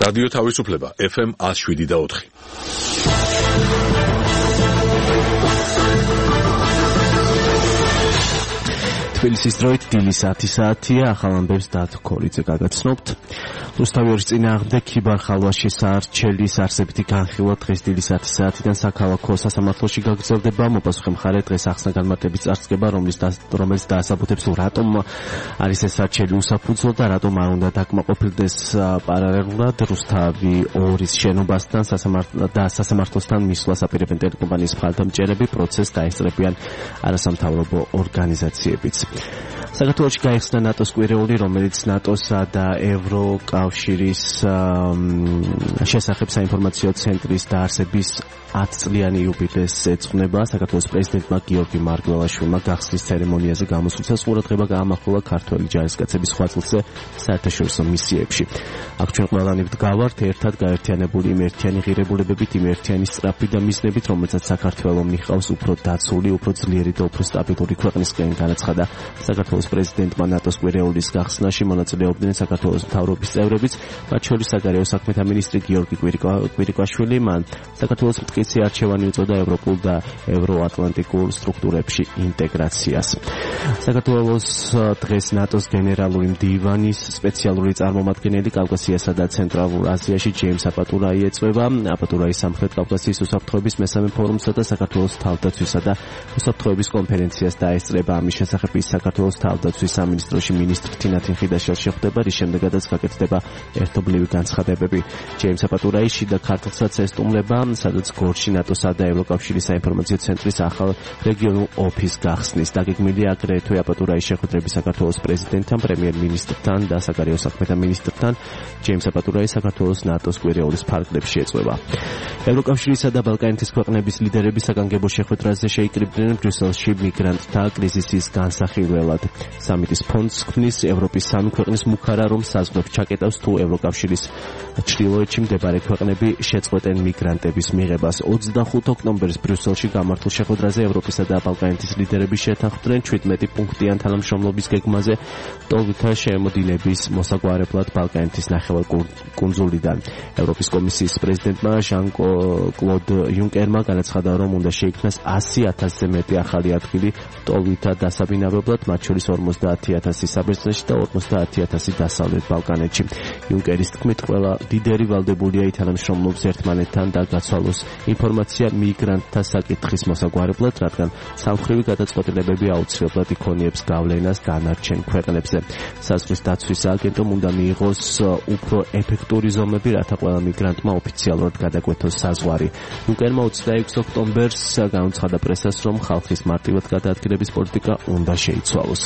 რადიო თავისუფლება FM 107.4. თბილისის დროით დილის 10 საათია, ახალ ამბებს დათო ქორიძე გაგაცნობთ. რუსთავის წინააღმდეგ ქიბარ-ხალვაში საარჩელის არსებითი განხილვა დღეს დილის 10 საათიდან საქალაქო სასამართლოში გაგრძელდება. მოპასუხე მხარე დღეს ახსნა განმარტების წარსდგება, რომელიც დაასაბუთებს რატომ არის ეს არჩელი უსაფუძვლო და რატომ არ უნდა დაკმაყოფილდეს პარალელურად რუსთავი 2-ის შენობასთან სასამართლოსთან მისვლას აპირებენ ტელეკომპანიის მხარდამჭერები, პროცესს დაესწრებიან არასამთავრობო ორგანიზაციებიც. საქართველოში გაიხსნა ნატოს კვირეული, რომელიც ნატოსა და ევროკავშირის შესახებ საინფორმაციო ცენტრის დაარსების 10 წლიანი იუბილეს ეძღვნება. საქართველოს პრეზიდენტმა გიორგი მარგველაშვილმა გახსნის ცერემონიაზე გამოსვლისას ყურადღება გაამახვილა ქართველი ჯარისკაცების ხვაწლზე საერთაშორისო მისიებში. აქ ჩვენ ყველანი ვდგავართ ერთად გაერთიანებული იმ ერთიანი ღირებულებებით, იმ ერთიანი სწრაფი და მიზნებით, რომელსაც საქართველოს მიჰყავს უფრო დაცული, უფრო ძლიერი და უფრო სტაბილური ქვეყნისკენ, განაცხადა საქართველოს პრეზიდენტმა. ნატოს კვირეულის გახსნაში მონაწილეობდნენ საქართველოს მთავრობის წევრებიც, მათ შორის საგარეო საქმეთა მინისტრი გიორგი კვირიკაშვილი. მან საქართველოს მტკიცე არჩევანი უწოდა ევროპულ და ევროატლანტიკურ სტრუქტურებში ინტეგრაციას. საქართველოს დღეს ნატოს გენერალური მდივანის სპეციალური წარმომადგენელი კავკასიასა და ცენტრალურ აზიაში ჯეიმს აპატურაი ეწვევა. აპატურაი სამხრეთ კავკასიის უსაფრთხოების მესამე ფორუმსა და საქართველოს თავდაცვისა და უსაფრთხოების კონფერენციას დაესწრება. ამის შესახებ ის საქართველოს თავდაცვის სამინისტროში მინისტრ თინათინ ხიდაშელს შეხვდება, რის შემდეგაც გაკეთდება ერთობლივი განცხადებები. ჯეიმს აპატურაი შიდა ქართლსაც ესტუმრება, სადაც გორში ნატოსა და ევროკავშირის საინფორმაციო ცენტრის ახალ რეგიონულ ოფისს გახსნის. დაგეგმილია აგრეთვე აპატურაის შეხვედრები საქართველოს პრეზიდენტთან, პრემიერ-მინისტრთან და საგარეო საქმეთა მინისტრთან. ჯეიმს აპატურაი საქართველოს ნატოს კვირეულის ფარგლებში ეწვევა. ევროკავშირისა და ბალკანეთის ქვეყნების ლიდერები საგანგებო შეხვედრაზე შეიკრიბნენ ბრიუსელში მიგრანტთა კრიზისის განსახილველად. სამიტის ფონდს ქმნის ევროპის 3 ქვეყნის მუხარა, რომ საზღვრებს ჩაკეტავს თუ ევროკავშირის ჩრდილოეთში მდებარე ქვეყნები შეწყვეტენ მიგრანტების მიღებას. 25 ოქტომბერს ბრიუსელში გამართულ შეხვედრაზე ევროპისა და ბალკანეთის ლიდერები შეთანხმდნენ 17 პუნქტიან თანამშრომლობის გეგმაზე ტოლვითა შემოდინების მოსაგვარებლად ბალკანეთის ნახევარკუნძულიდან. ევროპის კომისიის პრეზიდენტმა ჟან-კლოდ იუნკერმა განაცხადა, რომ უნდა შეიქმნას 100,000-ზე მეტი ახალი ადგილი ტოლვითა დასაბინავებლად, მათ შორის 50,000 საბერძნეთში და 50,000 დასავლეთ ბალკანეთში. იუნკერის თქმით, ყველა ლიდერი ვალდებულია ითანამშრომლობს ერთმანეთთან და გაცვალოს ინფორმაცია მიგრანტთა საკითხის მოსაგვარებლად, რადგან სამხრივი გადაწყვეტილებები აუცილებლად იქონიებს გავლენას დანარჩენ ქვეყნებზე. საზღვრის დაცვის აგენტომ უნდა მიიღოს უფრო ეფექტური ზომები, რათა ყველა მიგრანტმა ოფიციალურად გადაგვეთოს საზღვარი. იუნკერმა 26 ოქტომბერს განუცხადა პრესას, რომ ხალხის მარტივად გადაადგილების პოლიტიკა უნდა შეიცვალოს.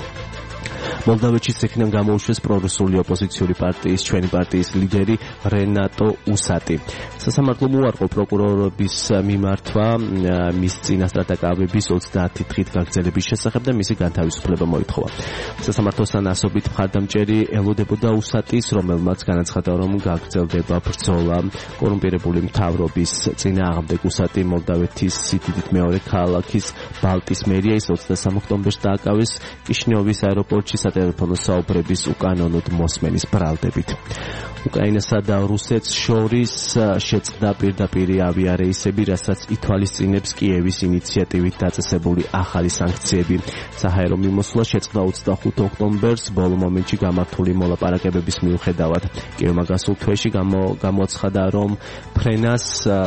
მოლდავეთში ცექიდან გამოუშვეს პრორუსული ოპოზიციური პარტიის ჩვენი პარტიის ლიდერი რენატო უსატი. სასამართლომ უარყო პროკურორების მიმართვა მის წინასწარ დაკავების 30 დღით გაგრძელების შესახებ და მისი განთავისუფლება მოითხოვა. სასამართლოსთან ასობით მხარდამჭერი ელოდებოდა უსატის, რომელმაც განაცხადა, რომ გაგრძელდება ბრძოლა კორუმპირებული მთავრობის წინააღმდეგ. უსატი მოლდავეთის სიდიდით მეორე ქალაქის ბალტის მერია ის 23 ოქტომბერს დააკავეს კიშინიოვის აეროპორტში სატელეფონო საუბრების უკანონოდ მოსმენის ბრალდებით. უკრაინასა და რუსეთს შორის შეწყდა პირდაპირი ავიარეისები, რასაც ითვალისწინებს კიევის ინიციატივით დაწესებული ახალი სანქციები. საჰაერო მიმოსვლა შეწყდა 25 ოქტომბერს ბოლო მომენტში გამართული მოლაპარაკებების მიუხედავად. კიევმა გასულ თვეში გამოაცხადა, რომ ფრენას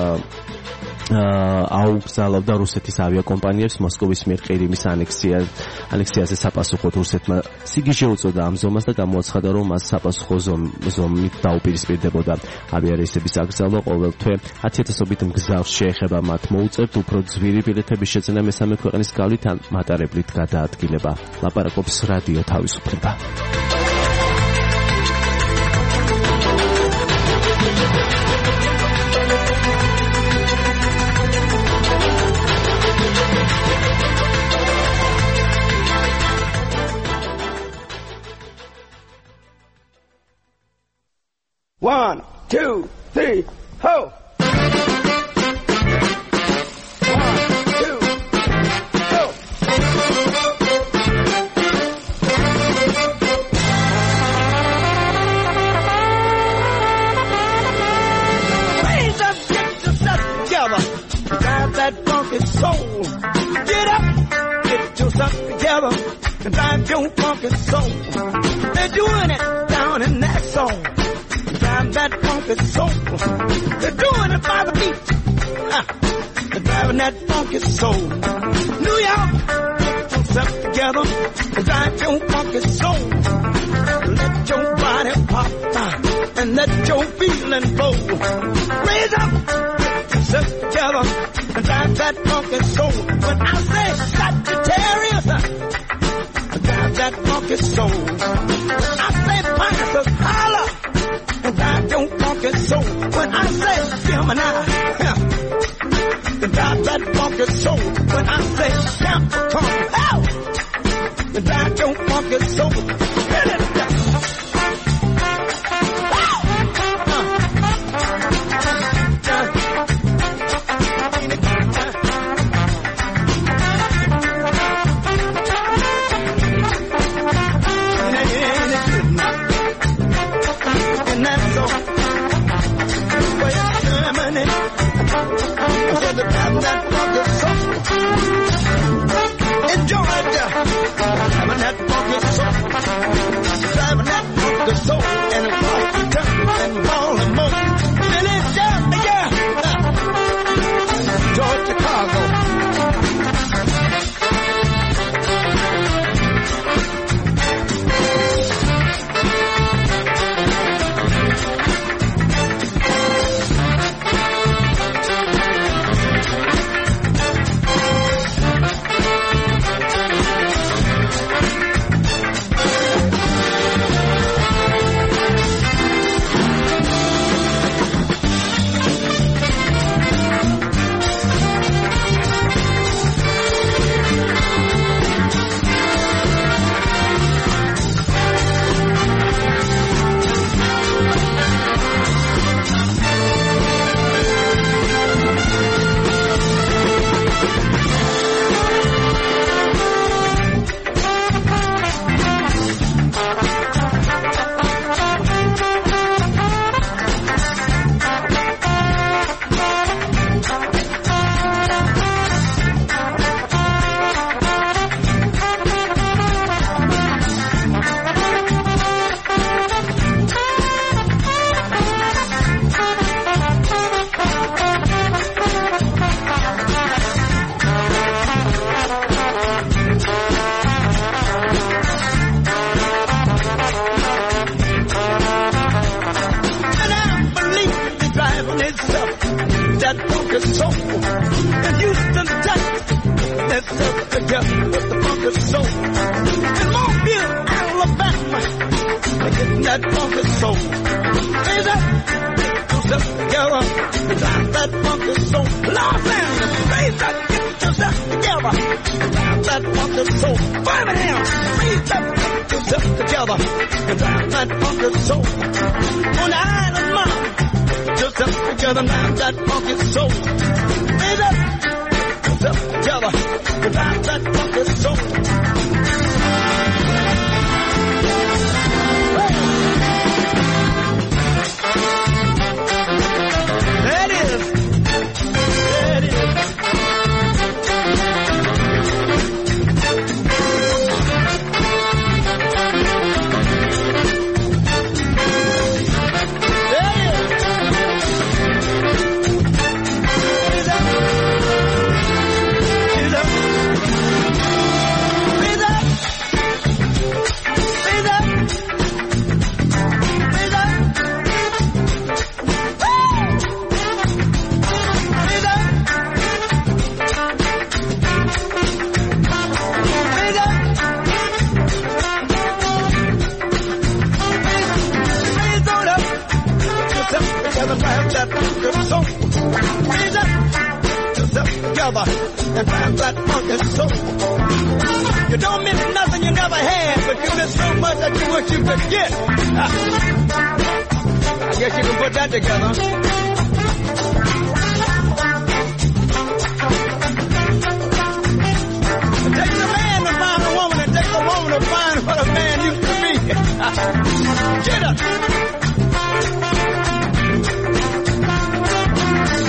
აუგზავნდა რუსეთის ავიაკომპანიებს მოსკოვის მიერ ყირიმის ანექსიაზე საპასუხოდ. რუსეთმა სიგიჟე უწოდა ამ ზომას და გამოაცხადა, რომ მას საპასუხო ზომით დაუპირისპირდებოდა. ავიარეისების აკრძალვა ყოველ თვე 10,000-ობით მგზავრს შეეხება. მათ მოუწევთ უფრო ძვირი ბილეთების შეძენა მესამე ქვეყნის გავლით ან მატარებლით გადაადგილება. ლაპარაკობს რადიო თავისუფლება. One, two, three, ho! yourself together and drive your funky soul. They're doing it down in that soul. Drive that funky soul. They're doing it by the beat. They're driving that funky soul. New York, get yourself together and drive your funky soul. Let your body pop and let your feeling flow. Raise up, get yourself together and drive that funky soul. When I say Sagittarius, drive that funky soul. When I say Pisces, holler and drive your funky soul. When I say Gemini, drive that funky soul. When I say Capricorn, drive your funky soul. Hit it.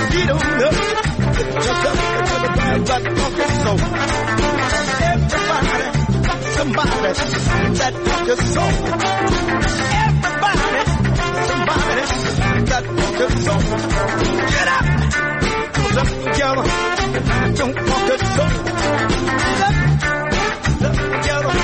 Everybody somebody that wants your soul. Everybody, somebody that wants your soul. Get up, cause up together, don't want your soul. Get up together.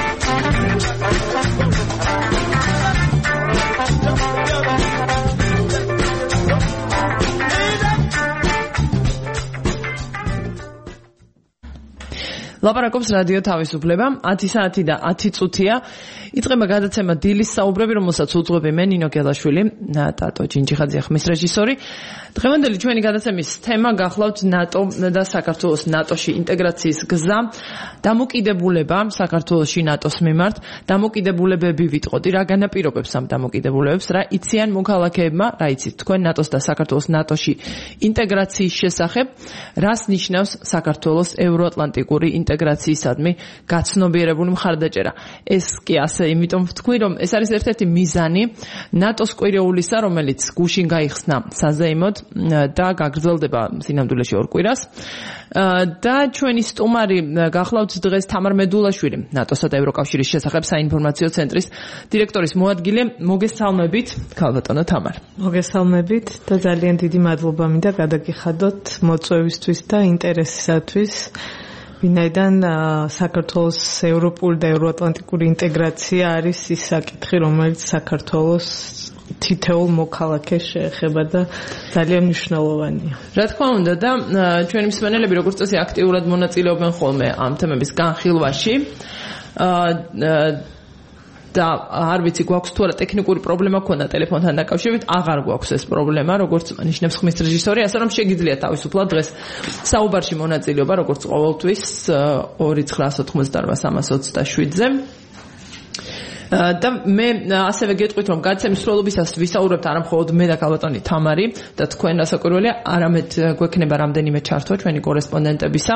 ლაპარაკობს რადიო თავისუფლება 10 საათი და 10 წუთია იწყება გადაცემა დილის საუბრები რომელსაც უძღვები მე ნინო გელაშვილი ტატო ჯინჯიხაძე ხმის რეჟისორი დღევანდელი ჩვენი გადაცემის თემა გახლავთ ნატო და საქართველოს ნატოში ინტეგრაციის გზა დამოკიდებულება საქართველოსში ნატოს მიმართ დამოკიდებულებები ვიტყოდი რა განაპირობებს ამ დამოკიდებულებებს რა იციან მოქალაქეებმა რა იცით თქვენ ნატოს და საქართველოს ნატოში ინტეგრაციის შესახებ რას ნიშნავს საქართველოს ევროატლანტიკური ინტეგრაციისადმი გაცნობიერებული მხარდაჭერა. ეს კი ასე, იმიტომ ვთქვი, რომ ეს არის ერთ-ერთი მიზანი ნატოს კვირეულისა, რომელიც გუშინ გაიხსნა საზეიმოდ და გაგრძელდება სინამდვილეში 2 კვირას. და ჩვენი სტუმარი გახლავთ დღეს თამარ მედულაშვილი, ნატოსა და ევროკავშირის შესახებ საინფორმაციო ცენტრის დირექტორის მოადგილე. მოგესალმებით, ქალბატონო თამარ. მოგესალმებით და ძალიან დიდი მადლობა მინდა გადაგიხადოთ მოწვევისთვის და ინტერესისათვის. ვინაიდან საქართველოს ევროპული და ევროატლანტიკური ინტეგრაცია არის ის საკითხი, რომელიც საქართველოს თითოეულ მოქალაქეს შეეხება და ძალიან მნიშვნელოვანია. რა თქმა უნდა და ჩვენი მსმენელები როგორც წესი აქტიურად მონაწილეობენ ხოლმე ამ თემების განხილვაში. და არ ვიცი გვაქვს თუ არა ტექნიკური პრობლემა ქონდა ტელეფონთან დაკავშირებით აღარ გვაქვს ეს პრობლემა როგორც ნიშნავს ხმის რეჟისორი ასე რომ შეგიძლიათ თავისუფლად დღეს საუბარში მონაწილეობა როგორც ყოველთვის 2988327-ზე და მე ასევე გეტყვით რომ გადაცემის სრულობისას ვისაუბრებთ არა მხოლოდ მე და ქალბატონი თამარი და თქვენ რასაკვირველია არამედ გვექნება რამდენიმე ჩართვა ჩვენი კორესპონდენტებისა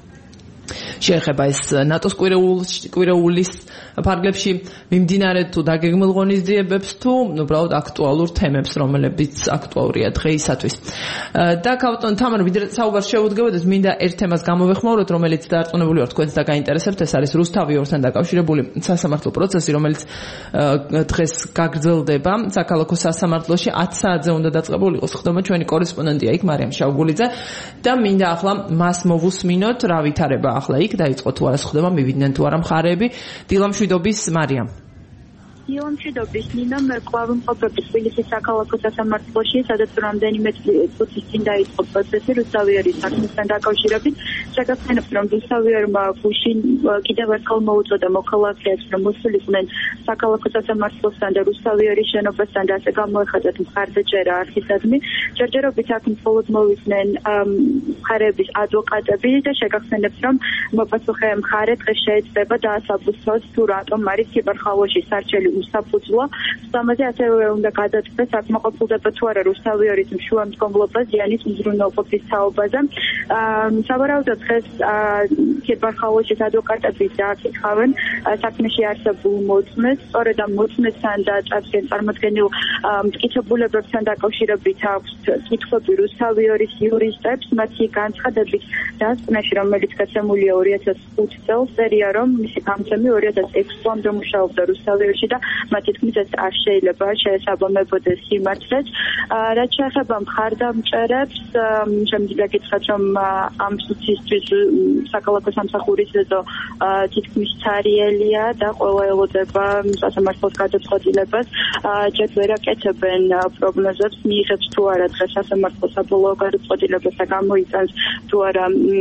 შეეხება ეს ნატოს კვირეულის ფარგლებში მიმდინარე თუ დაგეგმილ ღონისძიებებს თუ უბრალოდ აქტუალურ თემებს რომელებიც აქტუალურია დღეისათვის და ქალბატონ თამარ ვიდრე საუბარს შევუდგებოდეთ მინდა ერთ თემას გამოვეხმაუროთ რომელიც დაარწმუნებული ვარ თქვენს და გაინტერესებთ ეს არის რუსთავი ორთან დაკავშირებული სასამართლო პროცესი რომელიც დღეს გაგრძელდება საქალაქო სასამართლოში 10 საათზე უნდა დაწყებული იყოს ხდომა ჩვენი კორესპონდენტია იქ მარიამ შავგულიძე და მინდა ახლა მას მოვუსმინოთ რა ვითარება ახლა იქ დაიწყო თუ არა ხდომა მივიდნენ თუ არა მხარეები დილამშვიდობის მარიამ დილამშვიდობის ნინო მე კვლავ ვიმყოფები თბილისის საქალაქო სასამართლოში სადაც რამდენიმე წუთის წინ დაიწყო პროცესი რუსთავიერის საქმესთან დაკავშირებით შეგახსენებთ რომ რუსთავიერმა გუშინ კიდევ ერთხელ მოუწოდა მოქალაქეებს რომ მოსულიყვნენ საქალაქო სასამართლოსთან და რუსთავიერის შენობასთან და ასე გამოეხადათ მხარდაჭერა არქისადმი ჯერჯერობით აქ მხოლოდ მოვიდნენ მხარეების ადვოკატები და შეგახსენებთ რომ მოპასუხე მხარე დღეს შეეცდება დაასაბუთოს თუ რატომ არის კიბერხალოში სარჩელი უსაფუძვლო, ამაზე ასევე უნდა გადაწყვეტს აკმაყოფილდება თუ არა რუსთავიერის შუამდგომლობა ზიანის მზრუნველყოფის თაობაზე. სავარაუდოდ დღეს კიბერხალოშის ადვოკატები დააკითხავენ საქმეში არსებულ მოწმეს, სწორედ ამ მოწმესთან და წარმოქმნილ მტკიცებულებებთან დაკავშირებით აქვს კითხვები რუსთავიერის იურისტებს, მათი განცხადებით დასკვნაში, რომელიც გაცემულია 2005 წელს, წერია რომ მისი გამცემი 2006 წლამდე მუშაობდა რუსთავიერში და მათი თქმით ეს არ შეიძლება შეესაბამებოდეს სიმართლეს. რაც შეეხება მხარდამჭერებს, შემიძლია გითხრათ, რომ ამ სუცისთვის საქალაქო სამსახურის ეზო თითქმის ცარიელია და ყველა ელოდება სასამართლოს გადაწყვეტილებას. ჯერ ვერ აკეთებენ პროგნოზებს, მიიღებს თუ არა დღეს სასამართლო საბოლოო გადაწყვეტილებას და გამოიწევს თუ არა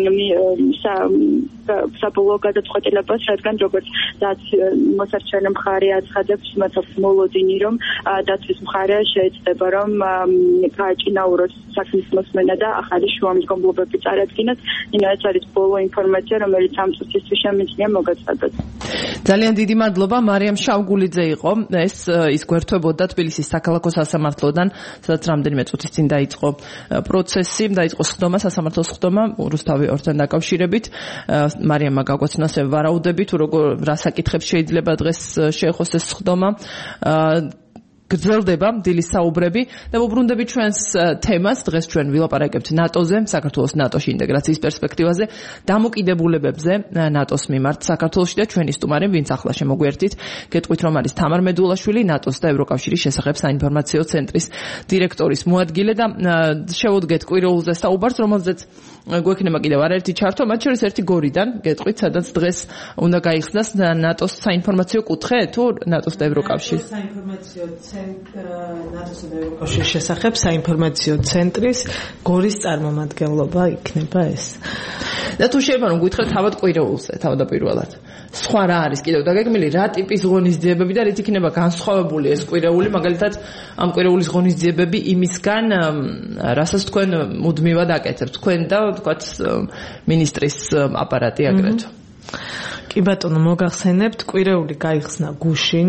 საბოლოო გადაწყვეტილებას, რადგან როგორც მოსარჩენე მხარე აცხადებს მათ მოლოდინი რომ დაცვის მხარე შეეცდება რომ გააჭინაუროს საქმის მოსმენა და ახალი შუამდგომლობები წარადგინოს. ეს არის ბოლო ინფორმაცია რომელიც ამ წუთისთვის შემიძლია მოგაცხადოთ. ძალიან დიდი მადლობა მარიამ შავგულიძე იყო ეს ის გვერდთვებოდა თბილისის საქალაქო სასამართლოდან სადაც რამდენიმე წუთის წინ დაიწყო პროცესი დაიწყო სხდომა სასამართლოს სხდომა რუსთავი ორთან დაკავშირებით მარიამმა გაგვაცნოს ვარაუდები თუ როგორ რა საკითხებს შეიძლება დღეს შეეხოს ეს სხდომა გრძელდება დილის საუბრები და ვუბრუნდებით ჩვენს თემას. დღეს ჩვენ ვილაპარაკებთ ნატოზე, საქართველოს ნატოში ინტეგრაციის პერსპექტივაზე, დამოკიდებულებებზე ნატოს მიმართ საქართველოში და ჩვენი სტუმარი, ვინც ახლა შემოგვერთით, გეტყვით რომ არის თამარ მედულაშვილი, ნატოს და ევროკავშირის შესახებ საინფორმაციო ცენტრის დირექტორის მოადგილე და შევუდგეთ კვირეულზე საუბარს, რომელზეც გვექნება კიდევ არაერთი ჩართვა, მათ შორის ერთი გორიდან, გეტყვით, სადაც დღეს უნდა გაიხსნას ნატოს საინფორმაციო კუთხე თუ ნატოს და ევროკავშირის საინფორმაციო ნატოსა და ევროკავშირის შესახებ საინფორმაციო ცენტრის გორის წარმომადგენლობა იქნება ეს. და თუ შეიძლება რომ გითხრათ თავად კვირეულზე, თავდაპირველად. სხვა რა არის კიდევ დაგეგმილი, რა ტიპის ღონისძიებები და რით იქნება განსხვავებული ეს კვირეული, მაგალითად ამ კვირეულის ღონისძიებები იმისგან, რასაც თქვენ მუდმივად აკეთებთ, თქვენ და თქვათ მინისტრის აპარატი აგრეთვე. კი ბატონო, მოგახსენებთ, კვირეული გაიხსნა გუშინ,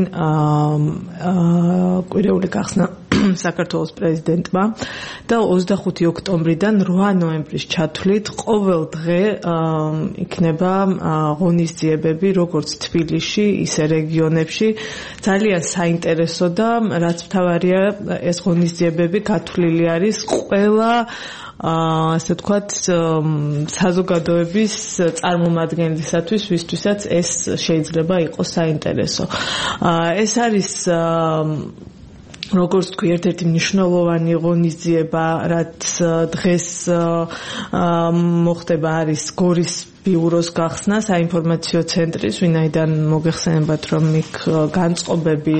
კვირეული გახსნა საქართველოს პრეზიდენტმა და 25 ოქტომბრიდან 8 ნოემბრის ჩათვლით ყოველ დღე იქნება ღონისძიებები როგორც თბილისში, ისე რეგიონებში. ძალიან საინტერესო და რაც მთავარია, ეს ღონისძიებები გათვლილი არის ყველა ასე ვთქვათ, საზოგადოების წარმომადგენლისათვის, ვისთვისაც ეს შეიძლება იყოს საინტერესო. ეს არის როგორც თქვი, ერთ-ერთი მნიშვნელოვანი ღონისძიება, რაც დღეს მოხდება, არის გორის ბიუროს გახსნა საინფორმაციო ცენტრის, ვინაიდან მოგეხსენებათ, რომ იქ განწყობები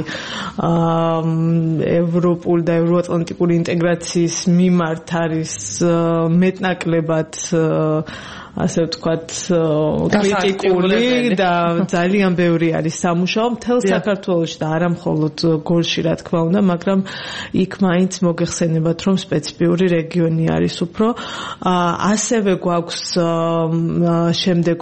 ევროპული და ევროატლანტიკური ინტეგრაციის მიმართ არის მეტნაკლებად ასე ვთქვათ, კრიტიკული და ძალიან ბევრი არის სამუშაო მთელ საქართველოში და არა მხოლოდ გორში, რა თქმა უნდა, მაგრამ იქ მაინც მოგეხსენებათ, რომ სპეციფიური რეგიონი არის უფრო. ასევე გვაქვს შემდეგ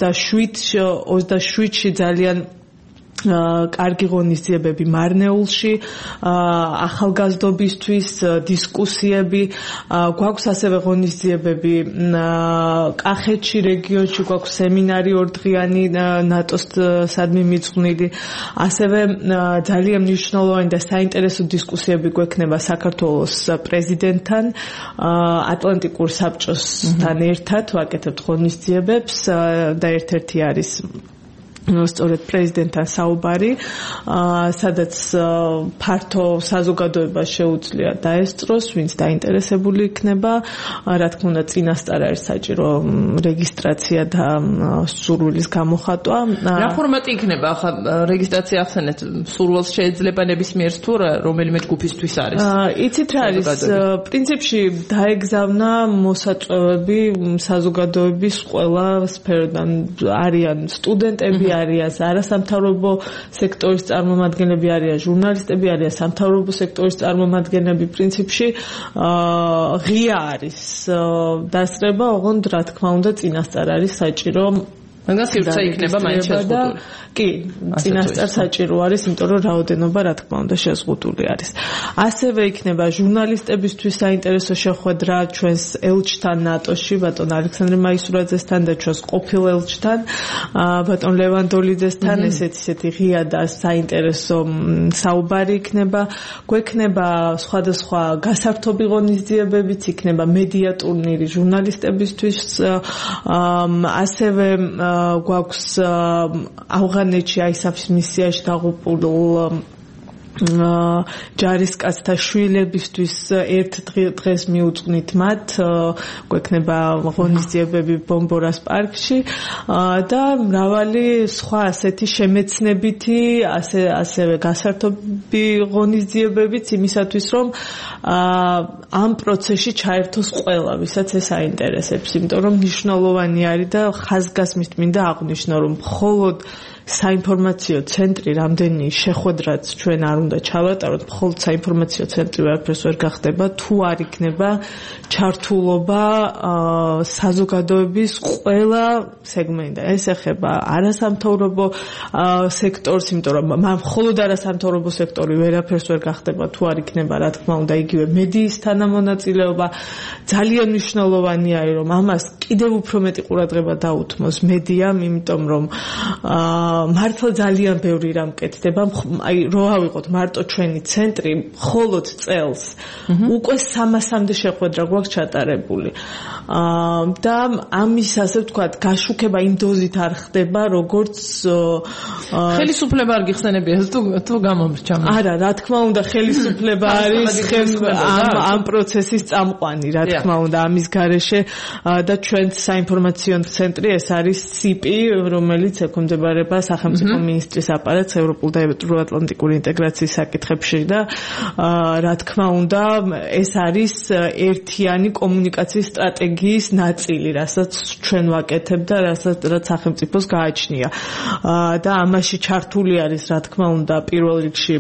27-ში ძალიან კარგი ღონისძიებები მარნეულში, ახალგაზრდობისთვის დისკუსიები, გვაქვს ასევე ღონისძიებები კახეთში რეგიონში, გვაქვს სემინარი ორდღიანი ნატოს სადმი მიძღვნილი, ასევე ძალიან მნიშვნელოვანი და საინტერესო დისკუსიები გვექნება საქართველოს პრეზიდენტთან, ატლანტიკურ საბჭოსთან ერთად ვაკეთებთ ღონისძიებებს და ერთ-ერთი არის სწორედ პრეზიდენტთან საუბარი, სადაც ფართო საზოგადოება შეუძლია დაესწროს, ვინც დაინტერესებული იქნება, რა თქმა უნდა, წინასწარ არის საჭირო რეგისტრაცია და სურვილის გამოხატვა. რა ფორმატი იქნება? ახლა რეგისტრაცია ახსენეთ, სურვილს შეიძლება ნებისმიერს თუ რომელიმე ჯგუფისთვის არის? იცით რა არის? პრინციპში დაეგზავნა მოსაწვევები საზოგადოების ყველა სფეროდან, არიან სტუდენტები, არიან არასამთავრობო სექტორის წარმომადგენლები, არიან ჟურნალისტები, არიან სამთავრობო სექტორის წარმომადგენლები. პრინციპში ღია არის დასწრება, ოღონდ რა თქმა უნდა წინასწარ არის საჭირო მაგას სივრცე იქნება მაინც შეზღუდული. კი, წინასწარ საჭირო არის, იმიტომ რომ რაოდენობა რა თქმა უნდა შეზღუდული არის. ასევე იქნება ჟურნალისტებისთვის საინტერესო შეხვედრა ჩვენს ელჩთან ნატოში, ბატონ ალექსანდრე მაისურაძესთან და ჩვენს ყოფილ ელჩთან, ბატონ ლევანდოლიძესთან, ესეთი ღია და საინტერესო საუბარი იქნება. გვექნება სხვადასხვა გასართობი ღონისძიებებიც, იქნება მედია ტურნირი ჟურნალისტებისთვის, ასევე გვაქვს ავღანეთში ISAF-ის მისიაში დაღუპულ ჯარისკაცთა შვილებისთვის ერთ დღეს მიუძღვნით მათ, გვექნება ღონისძიებები ბომბორას პარკში და მრავალი სხვა ასეთი შემეცნებითი, ასევე გასართობი ღონისძიებებიც იმისათვის, რომ ამ პროცესში ჩაერთოს ყველა, ვისაც ეს აინტერესებს, იმიტომ რომ მნიშვნელოვანი არის და ხაზგასმით მინდა აღვნიშნო, რომ მხოლოდ საინფორმაციო ცენტრი რამდენი შეხვედრაც ჩვენ არ უნდა ჩავატაროთ, მხოლოდ საინფორმაციო ცენტრი ვერაფერს ვერ გახდება, თუ არ იქნება ჩართულობა საზოგადოების ყველა სეგმენტიდან. ეს ეხება არასამთავრობო სექტორს, იმიტომ რომ მხოლოდ არასამთავრობო სექტორი ვერაფერს ვერ გახდება, თუ არ იქნება, რა თქმა უნდა, იგივე მედიის თანამონაწილეობა. ძალიან მნიშვნელოვანია, რომ ამას კიდევ უფრო მეტი ყურადღება დაუთმოს მედიამ, იმიტომ რომ მართლა ძალიან ბევრი რამ კეთდება. აი რო ავიღოთ მარტო ჩვენი ცენტრი, მხოლოდ წელს უკვე 300-მდე შეხვედრა გვაქვს ჩატარებული. და ამის ასე ვთქვათ, გაშუქება იმ დოზით არ ხდება, როგორც ხელისუფლება არ გიხსენებია თუ გამომრჩა. არა, რა თქმა უნდა, ხელისუფლება არის ამ პროცესის წამყვანი, რა თქმა უნდა, ამის გარეშე და ჩვენ საინფორმაციო ცენტრი ეს არის CIPI, რომელიც ექვემდებარება სახელმწიფო მინისტრის აპარატს ევროპულ და ევროატლანტიკური ინტეგრაციის საკითხებში და რა თქმა უნდა, ეს არის ერთიანი კომუნიკაციის სტრატეგიის ნაწილი, რასაც ჩვენ ვაკეთებ და რაც სახელმწიფოს გააჩნია. და ამაში ჩართული არის, რა თქმა უნდა, პირველ რიგში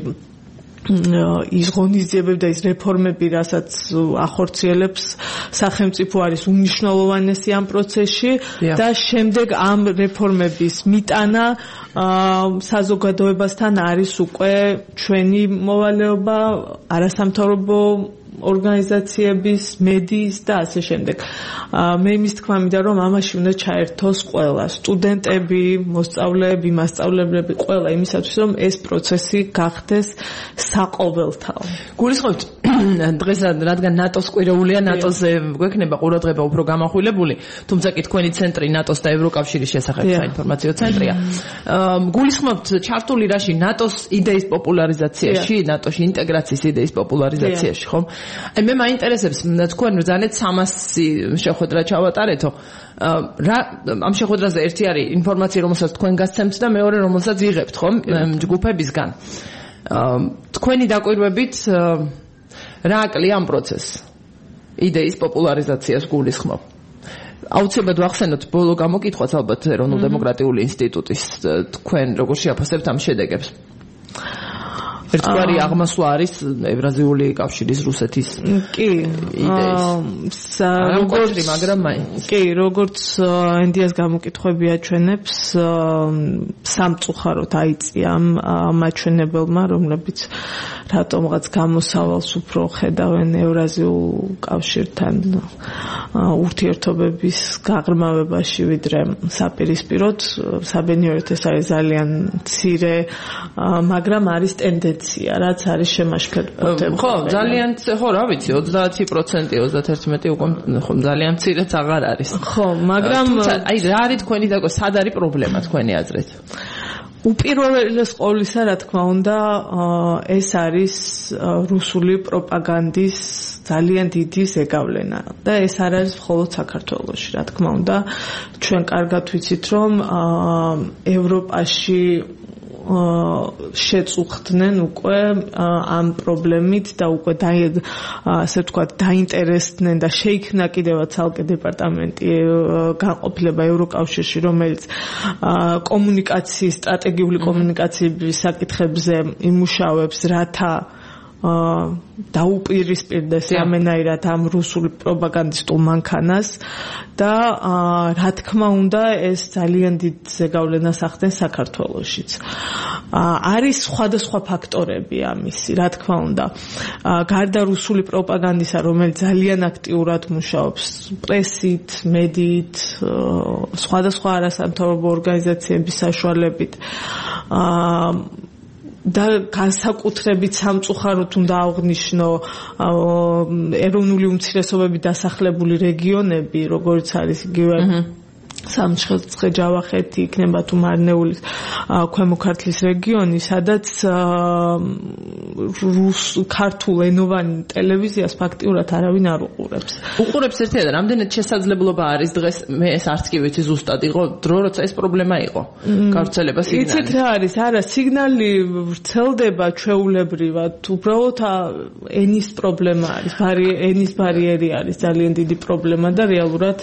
ის ღონისძიებები და ის რეფორმები, რასაც ახორციელებს სახელმწიფო არის უმნიშვნელოვანესი ამ პროცესში და შემდეგ ამ რეფორმების მიტანა საზოგადოებასთან არის უკვე ჩვენი მოვალეობა, არასამთავრობო ორგანიზაციების, მედიის და ასე შემდეგ. მე იმის თქმა მინდა რომ ამაში უნდა ჩაერთოს ყველა, სტუდენტები, მოსწავლეები, მასწავლებლები, ყველა იმისათვის რომ ეს პროცესი გახდეს საყოველთაო. გულისხმობთ დღეს რადგან ნატოს კვირეულია, ნატოზე გვექნება ყურადღება უფრო გამახვილებული, თუმცა კი თქვენი ცენტრი ნატოს და ევროკავშირის შესახებ საინფორმაციო ცენტრია. გულისხმობთ ჩართული რაში ნატოს იდეის პოპულარიზაციაში, ნატოში ინტეგრაციის იდეის პოპულარიზაციაში, ხომ? აი მე მაინტერესებს თქვენ ძალიან 300 შეხვედრა ჩავატარეთო. ამ შეხვედრაზე ერთი არის ინფორმაცია, რომელსაც თქვენ გასცემთ და მეორე რომელსაც იღებთ, ხომ? ჯგუფებისგან. თქვენი დაკვირვებით რა აკლია ამ პროცესს? იდეის პოპულარიზაციას გულისხმობ. აუცილებლად ვახსენოთ ბოლო გამოკითხვაც ალბათ ეროვნულ-დემოკრატიული ინსტიტუტის თქვენ როგორ შეაფასებთ ამ შედეგებს? ერთგვარი აღმასვლა არის ევრაზიული კავშირის რუსეთის იდეის. როგორც ენდიას გამოკითხვები აჩვენებს, სამწუხაროდ აიწია ამ მაჩვენებელმა, რომლებიც რატომღაც გამოსავალს უფრო ხედავენ ევრაზიულ კავშირთან ურთიერთობების გაღრმავებაში, ვიდრე საპირისპიროდ. საბედნიეროდ ეს არის ძალიან მცირე, მაგრამ არის ტენდენცია, რაც არის შემაშფოთებული. ხო, ძალიან, ხო, რა ვიცი, 30%, 31 უკვე ხო ძალიან მცირეც აღარ არის. ხო, მაგრამ აი რა არის თქვენი და სად არის პრობლემა თქვენი აზრით? უპირველეს ყოვლისა, რა თქმა უნდა, ეს არის რუსული პროპაგანდის ძალიან დიდი ზეგავლენა და ეს არ არის მხოლოდ საქართველოში, რა თქმა უნდა. ჩვენ კარგად ვიცით, რომ ევროპაში შეწუხდნენ უკვე ამ პრობლემით და უკვე ასე ვთქვათ დაინტერესდნენ და შეიქმნა კიდევაც ცალკე დეპარტამენტი განყოფილება ევროკავშირში, რომელიც კომუნიკაციის, სტრატეგიული კომუნიკაციების საკითხებზე იმუშავებს, რათა დაუპირისპირდეს ამენაირად ამ რუსული პროპაგანდისტულ მანქანას და რა თქმა უნდა ეს ძალიან დიდ ზეგავლენას ახდენს საქართველოშიც. არის სხვადასხვა ფაქტორები ამისი, რა თქმა უნდა. გარდა რუსული პროპაგანდისა, რომელიც ძალიან აქტიურად მუშაობს პრესით, მედიით, სხვადასხვა არასამთავრობო ორგანიზაციების საშუალებით, და განსაკუთრებით სამწუხაროდ უნდა აღვნიშნო ეროვნული უმცირესობები დასახლებული რეგიონები, როგორც არის იგივე სამცხე ჯავახეთი, იქნება თუ მარნეულის ქვემო ქართლის რეგიონი, სადაც ქართულ ენოვანი ტელევიზიას ფაქტიურად არავინ არ უყურებს. უყურებს ერთად, რამდენად შესაძლებლობა არის დღეს, მე ეს არც კი ვიცი ზუსტად იყო დრო, როცა ეს პრობლემა იყო. გავრცელება სიგნალი. იცით რა არის? არა, სიგნალი ვრცელდება ჩვეულებრივად, უბრალოდ ენის პრობლემა არის, ენის ბარიერი არის ძალიან დიდი პრობლემა და რეალურად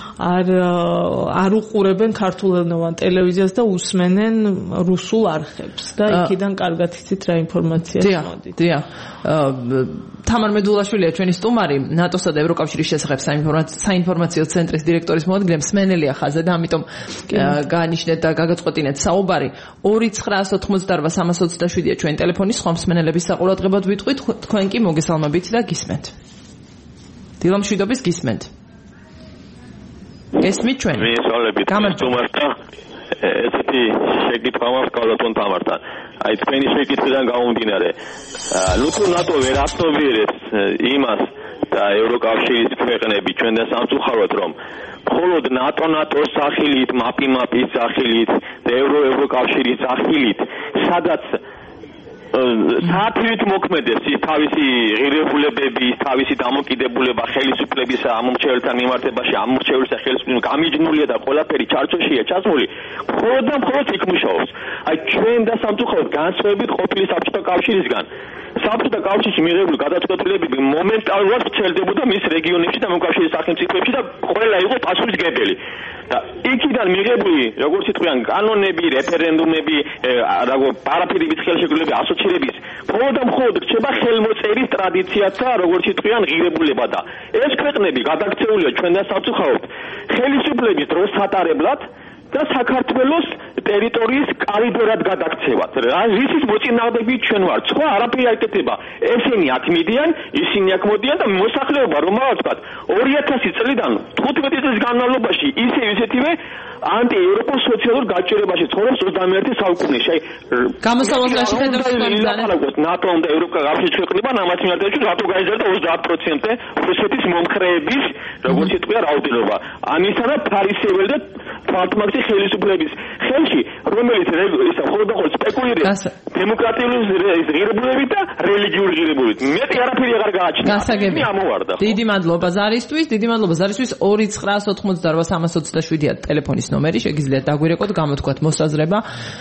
არ უყურებენ ქართულენოვან ტელევიზიას და უსმენენ რუსულ არხებს და იქიდან კარგად იცით რა ინფორმაცია მოდით. დიახ. თამარ მედულაშვილია ჩვენი სტუმარი, ნატოსა და ევროკავშირის შესახებ საინფორმაციო ცენტრის დირექტორის მოადგილე, მსმენელია ხაზზე და ამიტომ გაანიშნეთ და გაგაწყვეტინეთ საუბარი. 2988327-ია ჩვენი ტელეფონის სხვა მსმენელების საყურადღებოდ ვიტყვით, თქვენ კი მოგესალმებით და გისმენთ. დილამშვიდობის გისმენთ. ესმით ჩვენ. მისვალებით თუმცა ესეთი შეკითხვა მაქვს კალათონ თამართან. აი თქვენი შეკითხვიდან გამომდინარე, თუ ნატო ვერ აცნობიერებს იმას და ევროკავშირის ქვეყნები ჩვენთან სამწუხაროდ რომ მხოლოდ ნატოს სახილით, მაპის სახილით და ევროკავშირის სახილით, სადაც საათით მოქმედებს ის თავისი ღირებულებები, თავისი დამოკიდებულება ხელისუფლების ამომრჩეველთან მიმართებაში, ამომრჩეველთა ხელისუფლების გამიჯნულია და ყველაფერი ჩარჩოშია ჩასმული, მხოლოდ და მხოლოდ იქ მუშაობს. აი ჩვენ და სამწუხაროდ განსხვავებით ყოფილი საბჭოთა კავშირისგან, საბჭოთა კავშირში მიღებული გადაწყვეტილებები მომენტალურად ვრცელდებოდა მის რეგიონებში და მოკავშირეების სახელმწიფოებში და ყველა იყო პასუხისმგებელი. და იქიდან მიღებული, როგორც იტყვიან, კანონები, რეფერენდუმები, პარაფირების ხელშეკრულებები, ასოცირების, მხოლოდ და მხოლოდ რჩება ხელმოწერის ტრადიციაც და როგორც იტყვიან, ღირებულება და ეს ქვეყნები გადაქცეულია ჩვენთან სამწუხაროდ ხელისუფლების დროს სატარებლად და საქართველოს ტერიტორიის კორიდორად გადაქცევად. რისის მოწინააღმდეგე ჩვენ ვართ. სხვა არაფერი არ იკეთება. ესენი აქ მიდიან, ისინი აქ მოდიან და მოსახლეობა რომ ვთქვათ 2000 წლიდან 15 წლის განმავლობაში ისეთივე ანტიევროპულ სოციალურ გაჭირებაში ცხოვრობს 21 საუკუნეში. გამოსავალში ხედავთ ნატომ და ევროკავშირის ქვეყნებთან ამათ მიმართებაში რატო გაიზარდა 30% რუსეთის მომხრეების, როგორც იტყვია, რაოდენობა. ამისადა ფარისეველი და თვალთმაგზი ხელისუფლების ხელში, რომელიც მხოლოდ სპეკულირებს დემოკრატიული ღირებულებით და რელიგიური ღირებულებით. მეტი არაფერი აღარ გააჩნია. გასაგები. დიდი მადლობა ზარისთვის, 2998327-ია ტელეფონის ნომერი, შეგიძლიათ დაგვირეკოთ, გამოთქვათ მოსაზრება.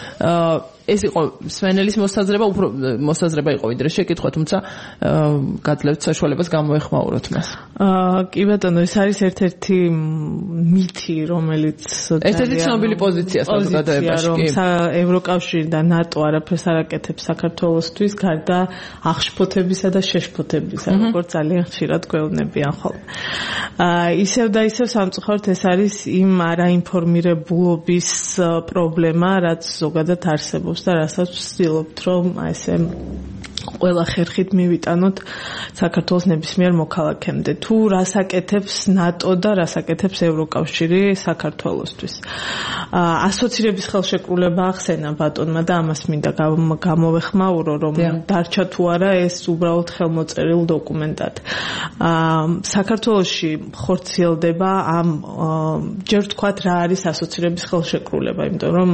ეს იყო სვენელის მოსაზრება, უფრო მოსაზრება იყო ვიდრე შეკითხვა, თუმცა გაძლევთ საშუალებას გამოეხმაუროთ მას. კი ბატონო, ეს არის ერთ-ერთი მითი, რომელიც ერთ-ერთი ცნობილი პოზიცია საზოგადოებაში, რომ ევროკავშირი და ნატო არაფერს არ აკეთებს საქართველოსთვის, გარდა აღშფოთებისა და შეშფოთებისა, როგორც ძალიან ხშირად გვეუბნებიან ხოლმე. ისევ და ისევ სამწუხაროდ ეს არის იმ არაინფორმირებულობის პრობლემა, რაც ზოგადად არსებობს და რასაც ვცდილობთ რომ ესე ყველა ხერხით მივიტანოთ საქართველოს ნებისმიერ მოქალაქემდე. თუ რას აკეთებს ნატო და რას აკეთებს ევროკავშირი საქართველოსთვის. ასოცირების ხელშეკრულება ახსენა ბატონმა და ამას მინდა გამოვეხმაურო, რომ დარჩა თუ არა ეს უბრალოდ ხელმოწერილ დოკუმენტად. საქართველოში ხორციელდება ამ ჯერ ვთქვათ რა არის ასოცირების ხელშეკრულება, იმიტომ რომ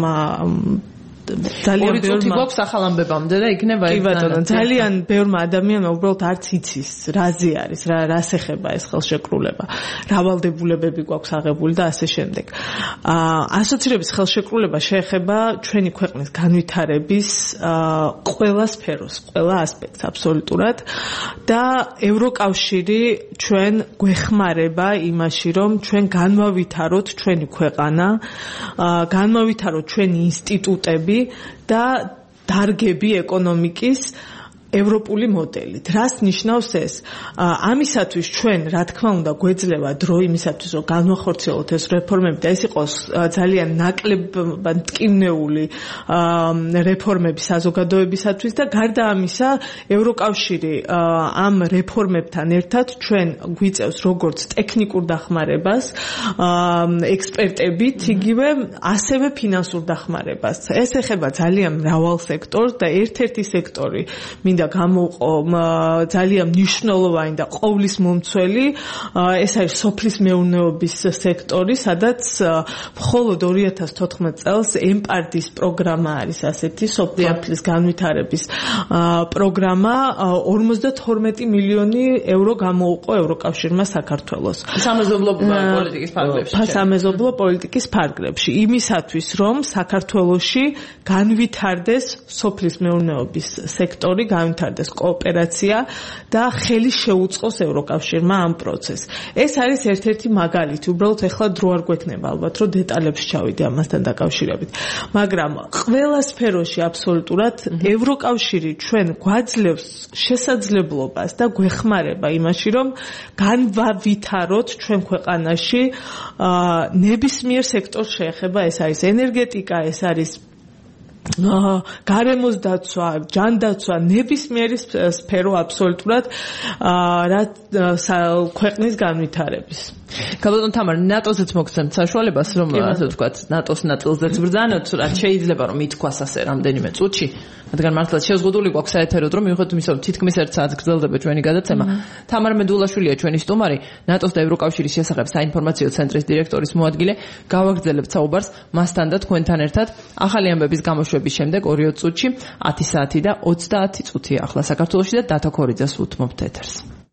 ძალიან ბევრი გვაქვს ახალ ამბებამდე და იქნება კი ბატონო, ძალიან ბევრმა ადამიანმა უბრალოდ არც იცის რაზე არის, რას ეხება ეს ხელშეკრულება. რა ვალდებულებები გვაქვს აღებული და ასე შემდეგ. ასოცირების ხელშეკრულება შეეხება ჩვენი ქვეყნის განვითარების ყველა სფეროს, ყველა ასპექტს აბსოლუტურად და ევროკავშირი ჩვენ გვეხმარება იმაში, რომ ჩვენ განვავითაროთ ჩვენი ქვეყანა, განვავითაროთ ჩვენი ინსტიტუტები და დარგები ეკონომიკის ევროპული მოდელით. რას ნიშნავს ეს? ამისათვის ჩვენ, რა თქმა უნდა, გვეძლევა დრო იმისათვის, რომ განვახორციელოთ ეს რეფორმები და ეს იყოს ძალიან ნაკლებად მტკივნეული რეფორმები საზოგადოებისათვის და გარდა ამისა, ევროკავშირი ამ რეფორმებთან ერთად ჩვენ გვიწევს როგორც ტექნიკურ დახმარებას, ექსპერტებით, იგივე ასევე ფინანსურ დახმარებას. ეს ეხება ძალიან მრავალ სექტორს და ერთ-ერთი სექტორი მინდა გამოვყო ძალიან მნიშვნელოვანი და ყოვლის მომცველი, ეს არის სოფლის მეურნეობის სექტორი, სადაც მხოლოდ 2014 წელს ემპარდის პროგრამა არის ასეთი სოფლის განვითარების პროგრამა 52 მილიონი ევრო გამოუყო ევროკავშირმა საქართველოს სამეზობლო პოლიტიკის ფარგლებში იმისათვის რომ საქართველოში განვითარდეს სოფლის მეურნეობის სექტორი, განვითარდეს კოოპერაცია და ხელი შეუწყოს ევროკავშირმა ამ პროცესს. ეს არის ერთ-ერთი მაგალითი, უბრალოდ ეხლა დრო არ გვექნება ალბათ, რომ დეტალებში ჩავიდე ამასთან დაკავშირებით. მაგრამ ყველა სფეროში აბსოლუტურად ევროკავშირი ჩვენ გვაძლევს შესაძლებლობას და გვეხმარება იმაში, რომ განვავითაროთ ჩვენ ქვეყანაში ნებისმიერ სექტორს შეეხება, ეს არის ენერგეტიკა, ეს არის გარემოს დაცვა, ჯანდაცვა, ნებისმიერი სფერო აბსოლუტურად ქვეყნის განვითარების. გაბატონ თამარ, ნატოზეც მოგცემთ საშუალებას, რომ ასე ვთქვათ, ნატოს ნაწილზეც ბრძანოთ, რაც შეიძლება რომ ითქვას ასე რამდენიმე წუთში, რადგან მართლაც შეზღუდული გვაქვს საეთეროდ, რომ მიუხედავად იმისა, რომ თითქმის 1 საათს გრძელდება ჩვენი გადაცემა, თამარ მედულაშვილია ჩვენი სტუმარი, ნატოს და ევროკავშირის შესახებ საინფორმაციო ცენტრის დირექტორის მოადგილე, გავაგრძელებთ საუბარს მასთან და თქვენთან ერთად. ახალი ამბების გამოშვების შემდეგ 2 წუთში 10 საათი და 30 წუთია ახლა საქართველოში და დათო ქორიძეს უთმობთ ეთერს.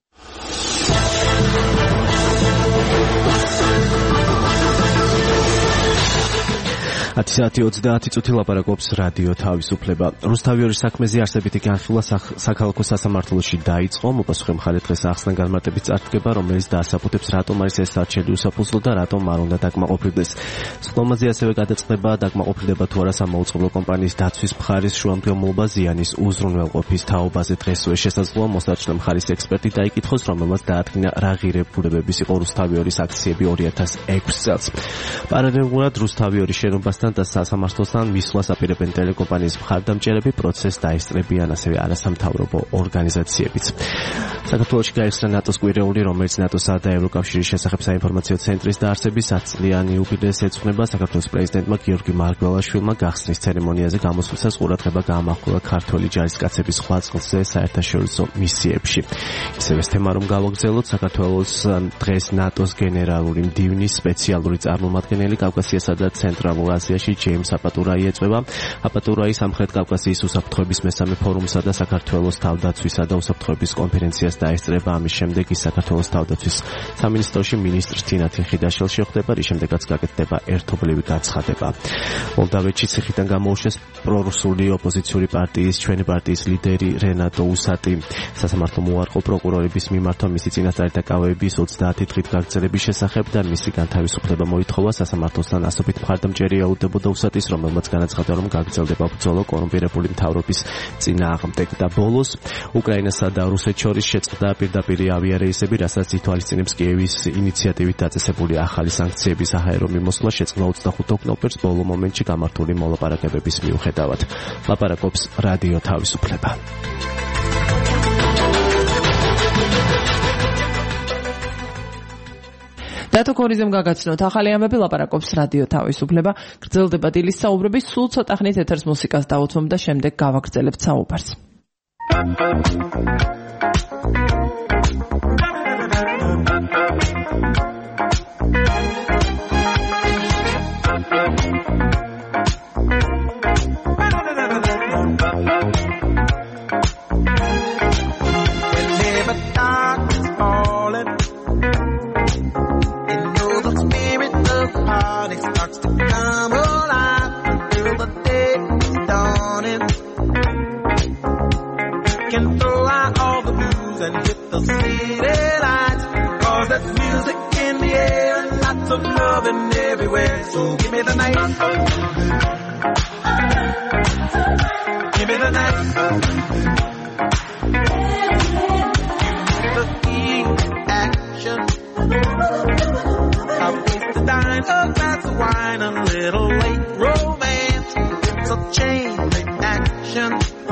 ათი 30 წუთი ლაპარაკობს რადიო თავისუფლება. რუსთავიორის საქმეზე არსებითი განხილვა საქალაქო სასამართლოში დაიწყო. მოპასუხე მხარე დღეს ახსნა განმარტებით წარდგება, რომელიც დაასაფუთებს რატომ არის ეს საჩელი უსაფუძვლო და რატომ არ უნდა დაკმაყოფილდეს. სხდომაზე ასევე გადაწყდება დაკმაყოფილდება თუ არა სამაუწყებლო კომპანიის დაცვის მხარის შუამდგომლობა ზიანის უზრუნველყოფის თაობაზე. დღესვე შესაძლოა მოსარჩენე მხარის ექსპერტი დაიკითხოს, რომელმაც დაადგინა რა ღირებულებების იყო რუსთავიორის აქციები 2006 წელს. პარალელურად რუსთავიორის შენობასთან და სასამართლოსთან მისვლას აპირებენ ტელეკომპანიის მხარდამჭერები, პროცესს დაესწრებიან ასევე არასამთავრობო ორგანიზაციებიც. საქართველოში გაიხსნა ნატოს კვირეული, რომელიც ნატოსა და ევროკავშირის შესახებ საინფორმაციო ცენტრის დაარსების 100 წლიანი იუბილეს ეძღვნება. საქართველოს პრეზიდენტმა გიორგი მარგველაშვილმა გახსნის ცერემონიაზე გამოსვლისას ყურადღება გაამახვილა ქართველი ჯარისკაცების ხვაწყლზე საერთაშორისო მისიებში. ისევე თემა რომ გავაგრძელოთ, საქართველოს დღეს ნატოს გენერალური მდივნის სპეციალური წარმომადგენელი კავკასიასა და ცენტრალურ აზიაში ჯეიმს აპატურაი ეწვევა. აპატურაი სამხრეთ კავკასიის უსაფრთხოების მესამე ფორუმსა და საქართველოს თავდაცვისა და უსაფრთხოების კონფერენციას დაესწრება. ამის შემდეგ ის საქართველოს თავდაცვის სამინისტროში მინისტრ თინათინ ხიდაშელში ხდება, რის შემდეგაც გაკეთდება ერთობლივი გაცხადება. მოლდავეთში ციხიდან გამოუშვეს პრორუსული ოპოზიციური პარტიის ჩვენი პარტიის ლიდერი რენატო უსატი. სასამართლომ უარყო პროკურორების მიმართვა მისი წინასწარი დაკავების 30 დღით გაგრძელების შესახებ და მისი განთავისუფლება მოითხოვა. სასამართლოსთან ასობით მხარდამჭერი ელოდებოდა უსატის, რომელმაც განაცხადა, რომ გაგრძელდება ბრძოლა კორუმპირებული მთავრობის წინააღმდეგ და ბოლოს უკრაინასა და რუსეთს შორის შეწყდა პირდაპირი ავიარეისები, რასაც ითვალისწინებს კიევის ინიციატივით დაწესებული ახალი სანქციების საჰაერო მიმოსვლა შეწყდა 25 ოქტომბერს ბოლო მომენტში გამართული მოლაპარაკებების მიუხედავად. ლაპარაკობს რადიო თავისუფლება. დათო ქორიძემ გაგაცნოთ ახალი ამბები, ლაპარაკობს რადიო თავისუფლება. გრძელდება დილის საუბრები, სულ ცოტა ხნით ეთერს მუსიკას დავუთმობ და შემდეგ გავაგრძელებთ საუბარს. So give me the night. Give me the night. The key action. I waste the dime, a glass of wine, a little late romance. It's a chain reaction.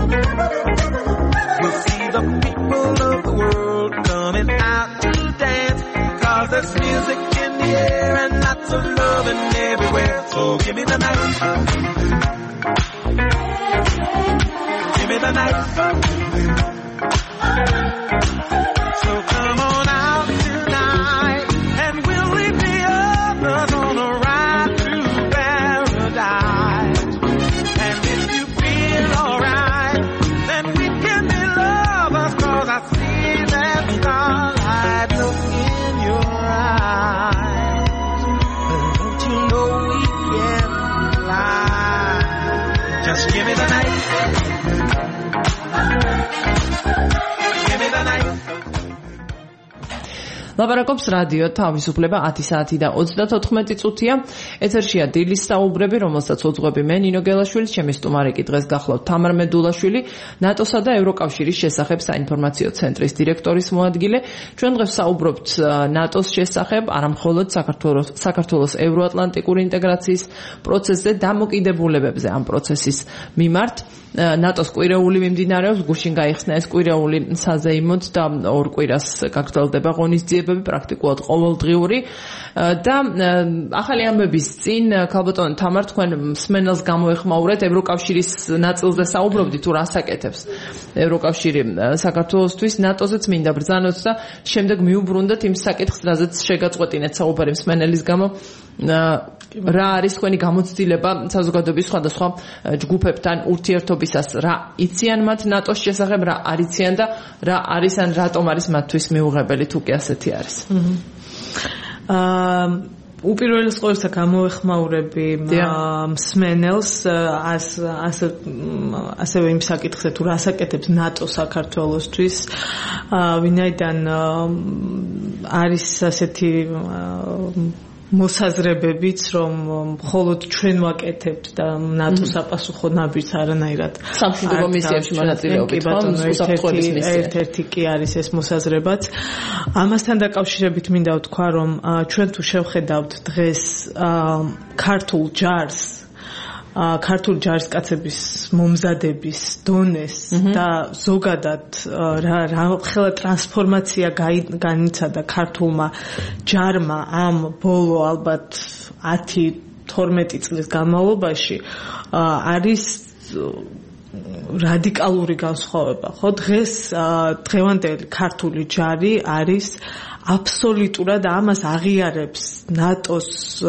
We'll see the people of the world coming out to dance. 'Cause there's music in the air and lots of loving everywhere. So give me the night. Give me the night. So come on out tonight and we'll leave the others on a ride to paradise. And if you feel alright, then we can be lovers. 'Cause I see that starlight look in your eyes. Don't you know we can fly? Just give me the night. Give me the night. ლაპარაკობს რადიო თავისუფლება 10 საათი და 34 წუთია. ეთერშია დილის საუბრები, რომელსაც უძღვები მე ნინო გელაშვილი, ჩემი სტუმარი კი დღეს გახლავთ თამარ მედულაშვილი, ნატოსა და ევროკავშირის შესახებ საინფორმაციო ცენტრის დირექტორის მოადგილე. ჩვენ დღეს საუბრობთ ნატოს შესახებ, არამხოლოდ საქართველოს ევროატლანტიკური ინტეგრაციის პროცესზე, დამოკიდებულებებზე ამ პროცესის მიმართ. ნატოს კვირეული მიმდინარეობს, გუშინ გაიხსნა ეს კვირეული საზეიმოდ და ორ კვირას გაგრძელდება ღონისძიება. დაბადებები პრაქტიკულად ყოველდღიური და ახალი ამბების წინ ქალბატონო თამარ თქვენ მსმენელს გამოეხმაურეთ ევროკავშირის ნაწილზე საუბრობდი თუ რას აკეთებს ევროკავშირი საქართველოსთვის ნატოზეც მინდა ბრძანოთ და შემდეგ მიუბრუნდეთ იმ საკითხს რაზეც შეგაწყვეტინეთ საუბარი მსმენელის გამო რა არის თქვენი გამოცდილება საზოგადოების სხვადასხვა ჯგუფებთან ურთიერთობისას რა იციან მათ ნატოს შესახებ რა არ იციან და რა არის ან რატომ არის მათთვის მიუღებელი თუ კი ასეთი არის უპირველეს ყოვლისა გამოეხმაურები მსმენელს ასევე იმ საკითხზე თუ რას აკეთებს ნატო საქართველოსთვის ვინაიდან არის ასეთი მოსაზრებებიც რომ მხოლოდ ჩვენ ვაკეთებთ და ნატო საპასუხო ნაბიჯს არანაირად სამშვიდობო მისიებში მონაწილეობით ერთ-ერთი კი არის ეს მოსაზრებაც ამასთან დაკავშირებით მინდა ვთქვა რომ ჩვენ თუ შევხედავთ დღეს ქართულ ჯარისკაცების მომზადების დონეს და ზოგადად რა ხელა ტრანსფორმაცია განიცადა ქართულმა ჯარმა ამ ბოლო ალბათ 10-12 წლის განმავლობაში არის რადიკალური განსხვავება ხო დღეს დღევანდელი ქართული ჯარი არის აბსოლუტურად ამას აღიარებს ნატოს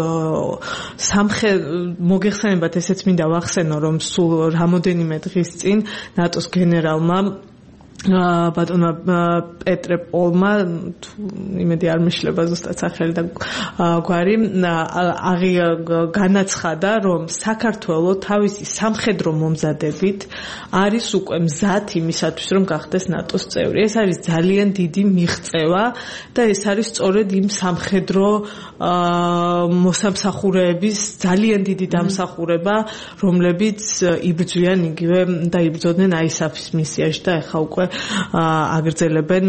მოგეხსენებათ ესეც მინდა ვახსენო რომ სულ რამოდენიმე დღის წინ ნატოს გენერალმა ბატონმა პეტრე პოლმა იმედი არ მეშლება ზუსტად სახელი და გვარი განაცხადა რომ საქართველო თავისი სამხედრო მომზადებით არის უკვე მზად იმისათვის რომ გახდეს ნატოს წევრი ეს არის ძალიან დიდი მიღწევა და ეს არის სწორედ იმ სამხედრო მოსამსახურეების ძალიან დიდი დამსახურება რომლებიც იბრძვიან იგივე და იბრძოდნენ ISAF-ის მისიაში და ეხლა უკვე აგრძელებენ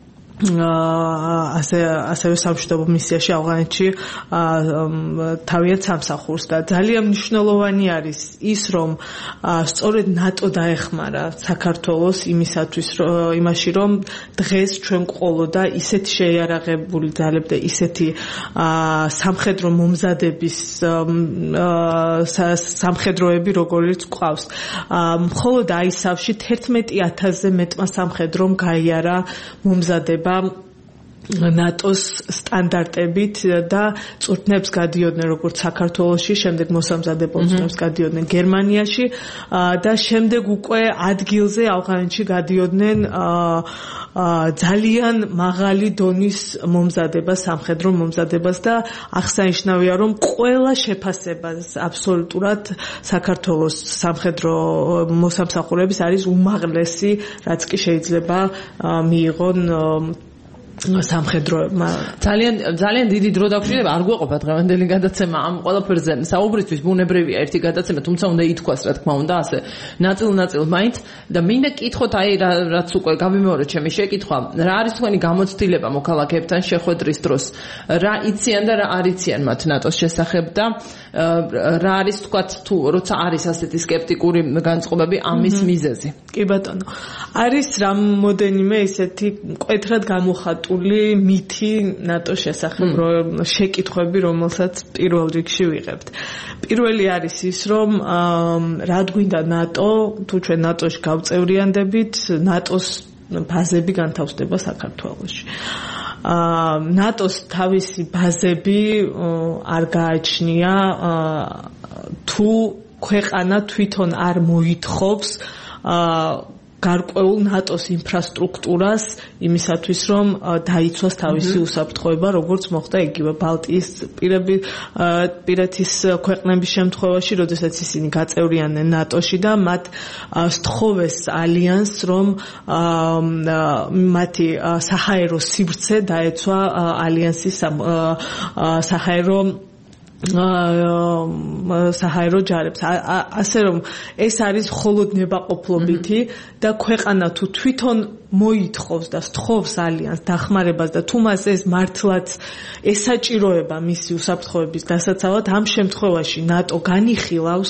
ასევე სამშვიდობო მისიაში ავღანეთში თავიანთ სამსახურს და ძალიან მნიშვნელოვანი არის ის რომ სწორედ ნატო დაეხმარა საქართველოს იმაში რომ დღეს ჩვენ ყოლოდა ისეთი შეიარაღებული ძალები და ისეთი სამხედრო მომზადების სამხედროები როგორც ყავს მხოლოდ ISAF-ში 11,000-ზე მეტმა სამხედრომ გაიარა მომზადება ნატოს სტანდარტებით და წვრთნებს გადიოდნენ როგორც საქართველოში, შემდეგ მოსამზადებელ წვრთნებს გადიოდნენ გერმანიაში და შემდეგ უკვე ადგილზე ავღანეთში გადიოდნენ ძალიან მაღალი დონის მომზადებას, სამხედრო მომზადებას და აღსანიშნავია რომ ყველა შეფასებას აბსოლუტურად საქართველოს სამხედრო მოსამსახურების არის უმაღლესი, რაც კი შეიძლება მიიღონ სამხედროებმა ძალიან დიდი დრო დაგვჭირდება არ გვეყოფა დღევანდელი გადაცემა ამ ყველაფერზე საუბრისთვის ბუნებრივია ერთი გადაცემა თუმცა უნდა ითქვას რა თქმა უნდა ასე ნაწილ მაინც და მინდა კითხოთ აი რაც უკვე გავიმეორეთ ჩემი შეკითხვა რა არის თქვენი გამოცდილება მოქალაქეებთან შეხვედრის დროს რა იციან და რა არ იციან მათ ნატოს შესახებ და რა არის თქვათ თუ როცა არის ასეთი სკეპტიკური განწყობები ამის მიზეზი კი ბატონო არის რამოდენიმე ისეთი მკვეთრად გამოხატული მითი ნატოს შესახებ შეკითხვები რომელსაც პირველ რიგში ვიღებთ პირველი არის ის რომ რა გვინდა ნატო თუ ჩვენ ნატოში გავწევრიანდებით ნატოს ბაზები განთავსდება საქართველოში ნატოს თავისი ბაზები არ გააჩნია თუ ქვეყანა თვითონ არ მოითხოვს გარკვეულ ნატოს ინფრასტრუქტურას იმისათვის რომ დაიცვას თავისი უსაფრთხოება როგორც მოხდა იგივე ბალტიის პირეთის ქვეყნების შემთხვევაში როდესაც ისინი გაწევრიანდნენ ნატოში და მათ სთხოვეს ალიანსს რომ მათი საჰაერო სივრცე დაეცვა ალიანსის საჰაერო ჯარებს ასე რომ ეს არის მხოლოდ ნებაყოფლობითი და ქვეყანა თუ თვითონ მოითხოვს და სთხოვს ალიანს დახმარებას და თუ მას ეს მართლაც ესაჭიროება მისი უსაფრთხოების დასაცავად, ამ შემთხვევაში ნატო განიხილავს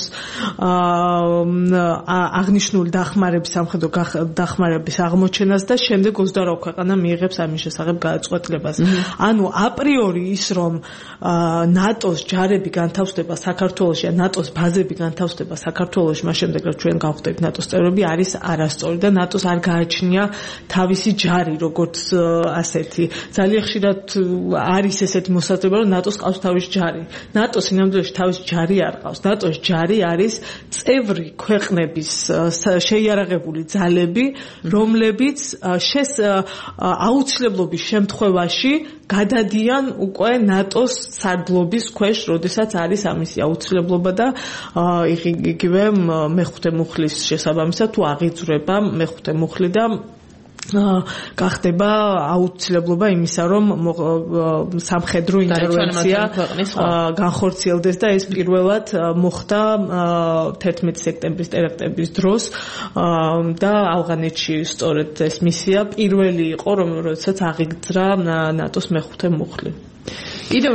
აღნიშნული დახმარების სამხედრო დახმარების აღმოჩენას და შემდეგ 28 ქვეყანა მიიღებს ამის შესახებ გადაწყვეტილებას. ანუ აპრიორი ის რომ ნატოს ჯარები განთავსდება საქართველოში, ნატოს ბაზები განთავსდება საქართველოში, მას შემდეგ რომ ჩვენ გავხდებით ნატოს წევრები, არის არასწორი და ნატოს არ გააჩნია თავისი ჯარი, როგორც ასეთი. ძალიან ხშირად არის ესეთი მოსაზრება, რომ ნატოს ყავს თავისი ჯარი. ნატოს სინამდვილეში თავისი ჯარი არ ყავს. ნატოს ჯარი არის წევრი ქვეყნების შეიარაღებული ძალები, რომლებიც აუცილებლობის შემთხვევაში გადადიან უკვე ნატოს სარდლობის ქვეშ, როდესაც არის ამისი აუცილებლობა და იგივე მეხუთე მუხლის შესაბამისად თუ აღიძვრება მეხუთე მუხლი და გახდება აუცილებლობა იმისა, რომ სამხედრო ინტერვენცია განხორციელდეს და ეს პირველად მოხდა 11 სექტემბრის ტერაქტების დროს და ავღანეთში სწორედ ეს მისია პირველი იყო, როდესაც აღიძრა ნატოს მეხუთე მუხლი. კიდევ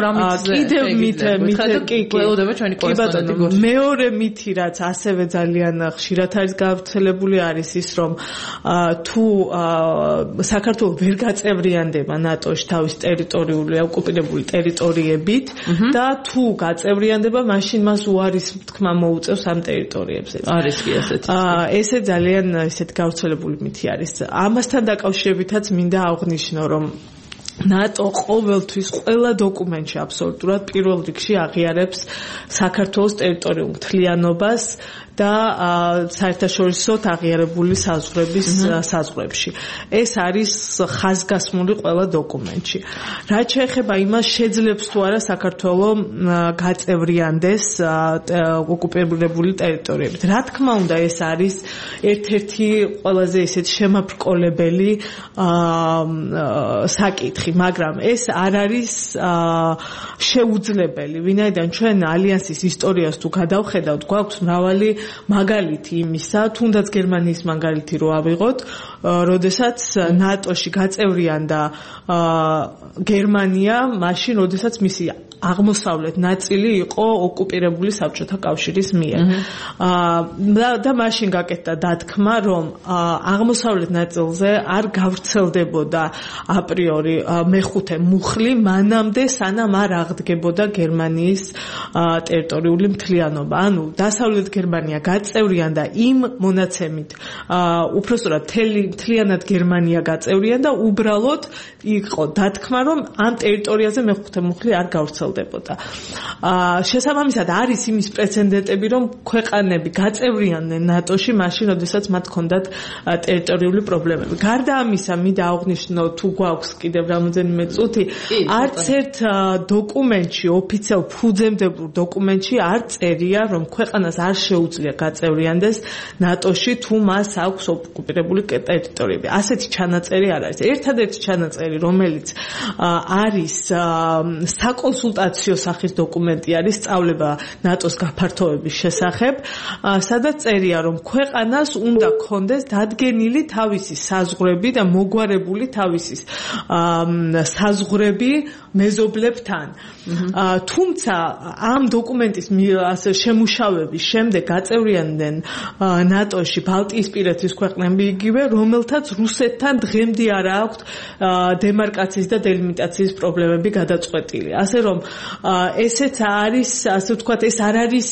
მეორე მითი, რაც ასევე ძალიან ხშირად არის გავრცელებული, არის ის, რომ თუ საქართველო ვერ გაწევრიანდება ნატოში თავის ტერიტორიული ოკუპირებული ტერიტორიებით და თუ გაწევრიანდება, მაშინ მას უარის თქმა მოუწევს ამ ტერიტორიებზე. არის კი ასეთი. ესე ძალიან ისეთი გავრცელებული მითი არის. ამასთან დაკავშირებითაც მინდა აღვნიშნო, რომ ნატო ყოველთვის ყველა დოკუმენტში აბსოლუტურად პირველ რიგში აღიარებს საქართველოს ტერიტორიულ მთლიანობას და საერთაშორისოდ აღიარებული საზღვრების საზღვრებში. ეს არის ხაზგასმული ყველა დოკუმენტში. რაც შეეხება იმას, შეძლებს თუ არა საქართველო გაწევრიანდეს ოკუპირებული ტერიტორიებით. რა თქმა უნდა, ეს არის ერთ-ერთი ყველაზე ისეთ შემაბრკოლებელი საკითხი, მაგრამ ეს არ არის შეუძლებელი. ვინაიდან ჩვენ ალიანსის ისტორიას თუ გადავხედავთ, გვაქვს მრავალი მაგალითი იმისა, თუნდაც გერმანიის მაგალითი რო ავიღოთ, როდესაც ნატოში გაწევრიანდა გერმანია, მაშინ როდესაც მისი აღმოსავლეთ ნაწილი იყო ოკუპირებული საბჭოთა კავშირის მიერ. და მაშინ გაკეთდა დათქმა, რომ აღმოსავლეთ ნაწილზე არ გავრცელდებოდა აპრიორი მეხუთე მუხლი, მანამდე სანამ არ აღდგებოდა გერმანიის ტერიტორიული მთლიანობა. ანუ დასავლეთ გერმანია გაწევრიანდა იმ მონაცემით, უпростоრად მთლიანად გერმანია გაწევრიანდა, უბრალოდ იყო დათქმა, რომ ამ ტერიტორიაზე მეხუთე მუხლი არ გავრცელდებოდა. შესაბამისად არის იმის პრეცედენტები, რომ ქვეყანები გაწევრიანდნენ ნატოში, მაშინ, როდესაც მათ ჰქონდათ ტერიტორიული პრობლემები. გარდა ამისა, მინდა აღვნიშნო, თუ გვაქვს კიდევ რამოდენიმე წუთი, არც ერთ დოკუმენტში, ოფიციალურ ფუძემდებურ დოკუმენტში არ წერია, რომ ქვეყანას არ შეუძლია გაწევრიანდეს ნატოში, თუ მას აქვს ოკუპირებული ტერიტორიები. ასეთი ჩანაწერი არ არის. ერთადერთი ჩანაწერი, რომელიც არის საკონსულტაციო სახის დოკუმენტი, არის სწავლება ნატოს გაფართოების შესახებ, სადაც წერია, რომ ქვეყანას უნდა ჰქონდეს დადგენილი თავისი საზღვრები და მოგვარებული თავისი საზღვრები მეზობლებთან. თუმცა ამ დოკუმენტის შემუშავების შემდეგ გაწევრიანდნენ ნატოში ბალტიისპირეთის ქვეყნები იგივე, რომელთაც რუსეთთან დღემდე არ აქვთ დემარკაციის და დელიმიტაციის პრობლემები გადაწყვეტილი. ასე რომ ესეც არის, ასე ვთქვათ, ეს არ არის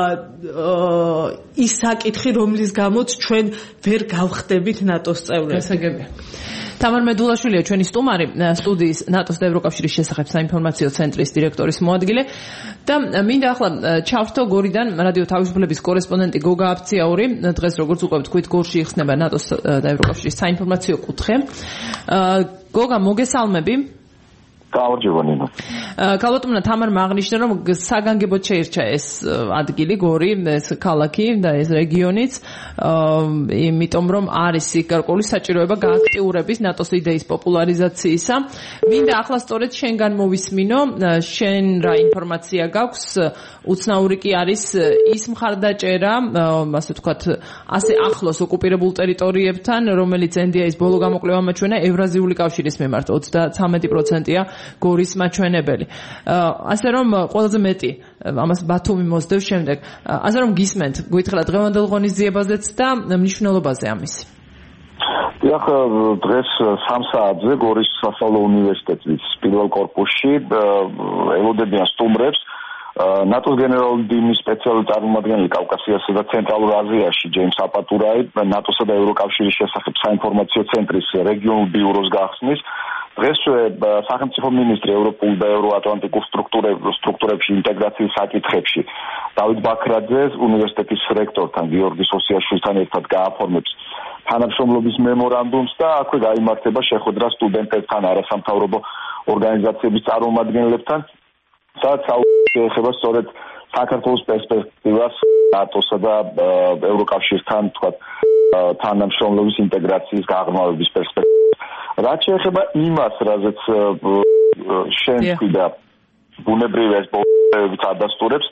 ის საკითხი, რომლის გამოც ჩვენ ვერ გავხდებით ნატოს წევრები. გასაგებია. თამარ მედულაშვილია ჩვენი სტუმარი, სტუდიის ნატოს და ევროკავშირის შესახებ საინფორმაციო ცენტრის დირექტორის მოადგილე და მინდა ახლა ჩავრთო გორიდან რადიო თავისუფლების კორესპონდენტი გოგა აფციაური. დღეს როგორც უკვე ვთქვით, გორში იხსნება ნატოს და ევროკავშირის საინფორმაციო კუთხე. გოგა, მოგესალმები. გამარჯობა ნინო. ქალბატონმა თამარმა აღნიშნა, რომ საგანგებოდ შეირჩა ეს ადგილი, გორი, ეს ქალაქი და ეს რეგიონიც, იმიტომ რომ არის გარკვეული საჭიროება გააქტიურების ნატოს იდეის პოპულარიზაციისა. მინდა ახლა სწორედ შენგან მოვისმინო, შენ რა ინფორმაცია გაქვს, უცნაური კი არის ის მხარდაჭერა, ასე ვთქვათ, ასე ახლოს ოკუპირებულ ტერიტორიებთან, რომელიც NDI-ის ბოლო გამოკვლევა მაჩვენა ევრაზიული კავშირის მიმართ 33%-ია გორის მაჩვენებელი. ასე რომ ყველაზე მეტი ამას ბათუმი მოსდევს შემდეგ. ასე რომ გისმენთ, გითხრა დღევანდელ ღონისძიებაზეც და მნიშვნელობაზე ამისი. დიახ, დღეს 3 საათზე გორის სასწავლო უნივერსიტეტის პირველ კორპუსში ელოდებიან სტუმრებს ნატოს გენერალური დინის სპეციალური წარმომადგენელი კავკასიასა და ცენტრალურ აზიაში ჯეიმს აპატურაი ნატოსა და ევროკავშირის შესახებ საინფორმაციო ცენტრის რეგიონულ ბიუროს გახსნის. დღესვე სახელმწიფო მინისტრი ევროპულ და ევროატლანტიკურ სტრუქტურებში ინტეგრაციის საკითხებში დავით ბაქრაძე უნივერსიტეტის რექტორთან გიორგი სოსიაშვილთან ერთად გააფორმებს თანამშრომლობის მემორანდუმს და აქვე გაიმართება შეხვედრა სტუდენტებთან, არასამთავრობო ორგანიზაციების წარმომადგენლებთან, სადაც ეხება სწორედ საქართველოს პერსპექტივას ნატოსა და ევროკავშირთან, თქვათ, თანამშრომლობის ინტეგრაციის გაღრმავების პერსპექტივას. რაც შეეხება იმას, რაზეც შენ თქვიდა, ბუნებრივი ეს პოლიტიკებით ადასტურებს,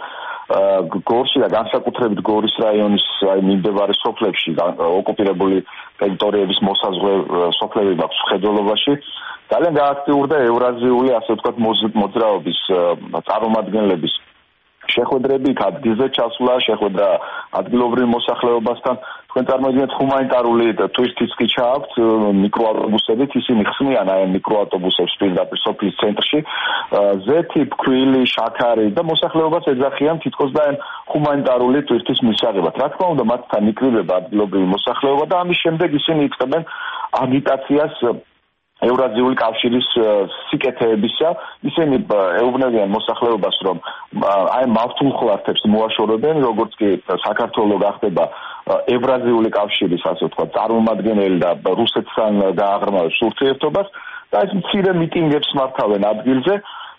გორში და განსაკუთრებით გორის რაიონის მიმდებარე სოფლებში ოკუპირებული ტერიტორიების მოსაზღვრე სოფლები მაქვს მხედველობაში ძალიან გააქტიურდა ევრაზიული, ასე ვთქვათ, მოძრაობის წარმომადგენლების შეხვედრები, ადგილზე ჩასვლა, შეხვედრა ადგილობრივ მოსახლეობასთან. თქვენ წარმოიდგინეთ ჰუმანიტარული ტურისტიც კი ჩააქვთ მიკროავტობუსებით, ისინი ხსნიან აი მიკროავტობუსებს პირდაპირ სოფლის ცენტრში. ზეთი, ფქვილი, შაქარი და მოსახლეობას ეძახიან თითქოს და ჰუმანიტარული ტურისტის მისაღებად. რა თქმა უნდა, მათთან იკრიბება ადგილობრივი მოსახლეობა და ამის შემდეგ ისინი იწყებენ აგიტაციას ევრაზიული კავშირის სიკეთეებისა. ისინი ეუბნებიან მოსახლეობას, რომ აი მავთულხლართებს მოაშორებენ, როგორც კი საქართველოს გახდება ევრაზიული კავშირის, ასე ვთქვათ, წარმომადგენელი და რუსეთთან გააღრმავებს ურთიერთობას და ეს მცირე მიტინგებს მართავენ ადგილზე.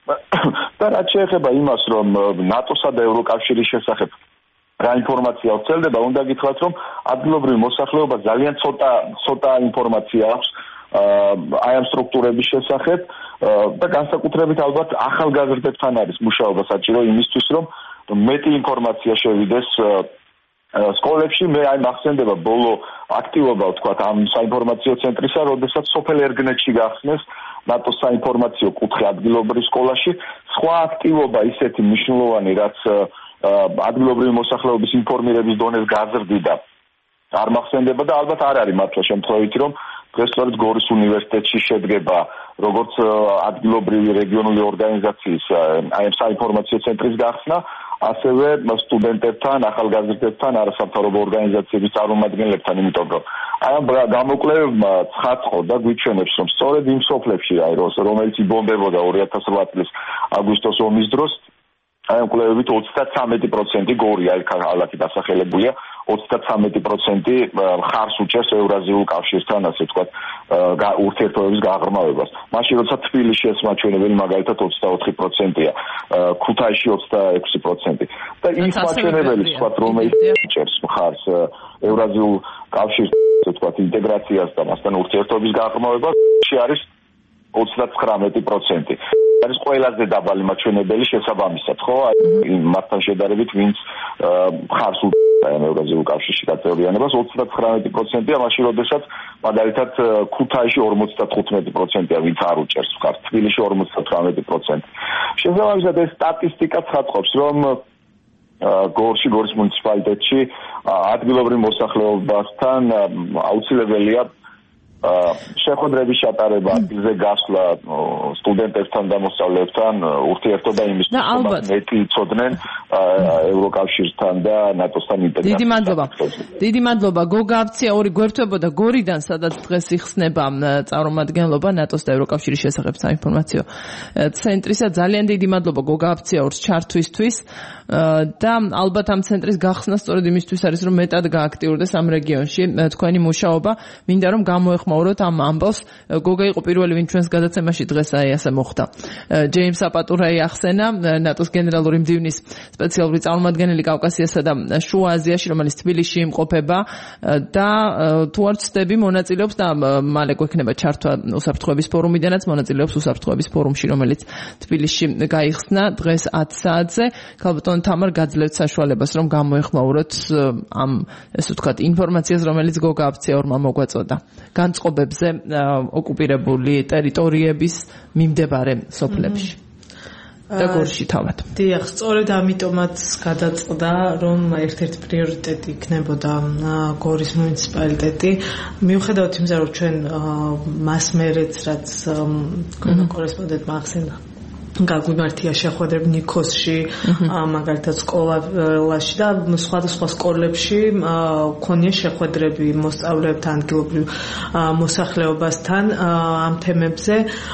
და რაც შეეხება იმას, რომ ნატოსა და ევროკავშირის შესახებ რა ინფორმაცია ვრცელდება, უნდა გითხრათ, რომ ადგილობრივ მოსახლეობა ძალიან ცოტა ინფორმაცია აქვს აი ამ სტრუქტურების შესახებ და განსაკუთრებით ალბათ ახალგაზრდებთან არის მუშაობა საჭირო იმისთვის, რომ მეტი ინფორმაცია შევიდეს სკოლებში. მე აი მახსენდება ბოლო აქტივობა, ვთქვათ, ამ საინფორმაციო ცენტრისა, როდესაც სოფელ ერგნეთში გახსნეს ნატოს საინფორმაციო კუთხე ადგილობრივ სკოლაში. სხვა აქტივობა ისეთი მნიშვნელოვანი, რაც ადგილობრივი მოსახლეობის ინფორმირების დონეს გაზრდიდა, არ მახსენდება და ალბათ არ არის მართლა შემთხვევითი, რომ დღეს სწორედ გორის უნივერსიტეტში შედგება როგორც ადგილობრივი რეგიონული ორგანიზაციის აი ამ საინფორმაციო ცენტრის გახსნა, ასევე სტუდენტებთან, ახალგაზრდებთან, არასამთავრობო ორგანიზაციების წარმომადგენლებთან, იმიტომ რომ აი ამ გამოკვლევებმა ცხადყო და გვიჩვენებს, რომ სწორედ იმ სოფლებში, აი რომელიც იბომბებოდა 2008 წლის აგვისტოს ომის დროს, აი ამ კვლევებით 33% გორი აი ქალაქი დასახელებულია, 33% ხარს უჭერს ევრაზიულ კავშირთან, ასე ვთქვათ, ურთიერთობების გაღრმავებას. მაშინ როცა თბილისში ეს მაჩვენებელი მაგალითად 24%-ია, ქუთაისში 26%. და ის მაჩვენებელი, ვთქვათ, რომელიც უჭერს ხარს ევრაზიულ კავშირს, ასე ვთქვათ, ინტეგრაციას და მასთან ურთიერთობის გაღრმავებას, არის 39%. არის ყველაზე დაბალი მაჩვენებელი შესაბამისად, ხო? მათთან შედარებით, ვინც ხარს უჭერს ევრაზიულ კავშირში გაწევრიანებას 39%-ია, მაშინ როდესაც მაგალითად ქუთაისში 55%-ია, ვინც არ უჭერს ხარს, თბილისში 58%. შესაბამისად ეს სტატისტიკა ცხადყოფს, რომ გორის მუნიციპალიტეტში ადგილობრივ მოსახლეობასთან აუცილებელია შეხვედრების ჩატარება, ადგილზე გასვლა სტუდენტებთან და მოსწავლეებთან, ურთიერთობა იმის რომ მეტი იცოდნენ ევროკავშირთან და ნატოსთან ინტეგრაციას. დიდი მადლობა. გოგა აქცია ორი გვერდთვებოდა გორიდან, სადაც დღეს იხსნება წარმომადგენლობა ნატოს და ევროკავშირის შესახებ საინფორმაციო ცენტრისა. ძალიან დიდი მადლობა გოგა აქცია ორს ჩართვისთვის და ალბათ ამ ცენტრის გახსნა სწორედ იმისთვის არის, რომ მეტად გააქტიურდეს ამ რეგიონში თქვენი მუშაობა. მინდა რომ გამოეხმო გამოეხმაუროთ ამ ამბავს. გოგა იყო პირველი, ვინ ჩვენს გადაცემაში დღეს აი ასე მოხდა. ჯეიმს აპატურაი ახსენა, ნატოს გენერალური მდივნის სპეციალური წარმომადგენელი კავკასიასა და შუა აზიაში, რომელიც თბილისში იმყოფება და თუ არ ვცდები მონაწილეობს და მალე გვექნება ჩართვა უსაფრთხოების ფორუმიდანაც მონაწილეობს უსაფრთხოების ფორუმში, რომელიც თბილისში გაიხსნა დღეს 10 საათზე. ქალბატონ თამარ გაძლევთ საშუალებას, რომ გამოეხმაუროთ ამ ესე ვთქვათ ინფორმაციას, რომელიც გოგა აფციაურმა მოგვაწოდა განწყობებზე ოკუპირებული ტერიტორიების მიმდებარე სოფლებში და გორში თავად. დიახ, სწორედ ამიტომაც გადაწყდა, რომ ერთ-ერთი პრიორიტეტი იქნებოდა გორის მუნიციპალიტეტი. მიუხედავად იმისა, რომ ჩვენ მას მერეც რაც კორესპონდენტმა ახსენა გაგვიმართია შეხვედრები ნიქოსში, მაგალითად სკოლაში და სხვადასხვა სკოლებში ქონია შეხვედრები მოსწავლეებთან, ადგილობრივ მოსახლეობასთან ამ თემებზე.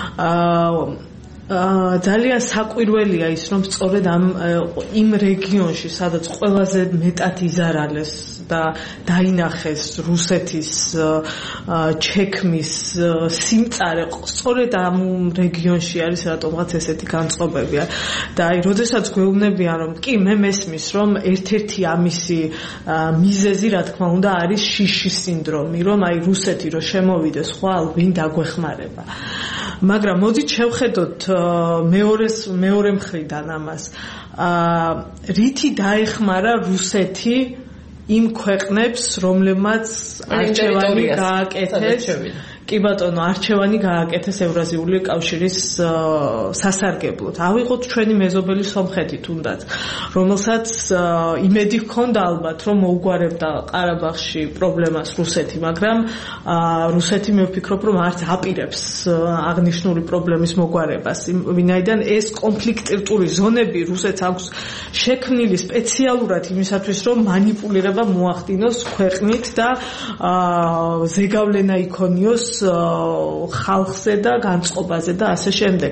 ძალიან საკვირველია ის, რომ სწორედ იმ რეგიონში, სადაც ყველაზე მეტად იზარალეს და დაინახეს რუსეთის ჩექმის სიმწარე, სწორედ ამ რეგიონში არის რატომღაც ესეთი განწყობებია. და აი, როდესაც გვეუბნებიან, რომ კი, მე მესმის, რომ ერთ-ერთი ამისი მიზეზი, რა თქმა უნდა, არის შიშის სინდრომი, რომ აი რუსეთი რო შემოვიდეს, ხვალ ვინ დაგვეხმარება. მაგრამ მოდით შევხედოთ მეორე მხრიდან ამას. რითი დაეხმარა რუსეთი იმ ქვეყნებს, რომლებმაც არჩევანი გააკეთეს? კი ბატონო, არჩევანი გააკეთეს ევრაზიული კავშირის სასარგებლოდ. ავიღოთ ჩვენი მეზობელი სომხეთი თუნდაც, რომელსაც იმედი ჰქონდა ალბათ, რომ მოუგვარებდა ყარაბაღში პრობლემას რუსეთი, მაგრამ რუსეთი მე ვფიქრობ, რომ არც აპირებს აღნიშნული პრობლემის მოგვარებას. ვინაიდან ეს კონფლიქტური ზონები რუსეთს აქვს შექმნილი სპეციალურად იმისათვის, რომ მანიპულირება მოახდინოს ქვეყნით და ზეგავლენა იქონიოს ხალხზე და განწყობაზე და ასე შემდეგ.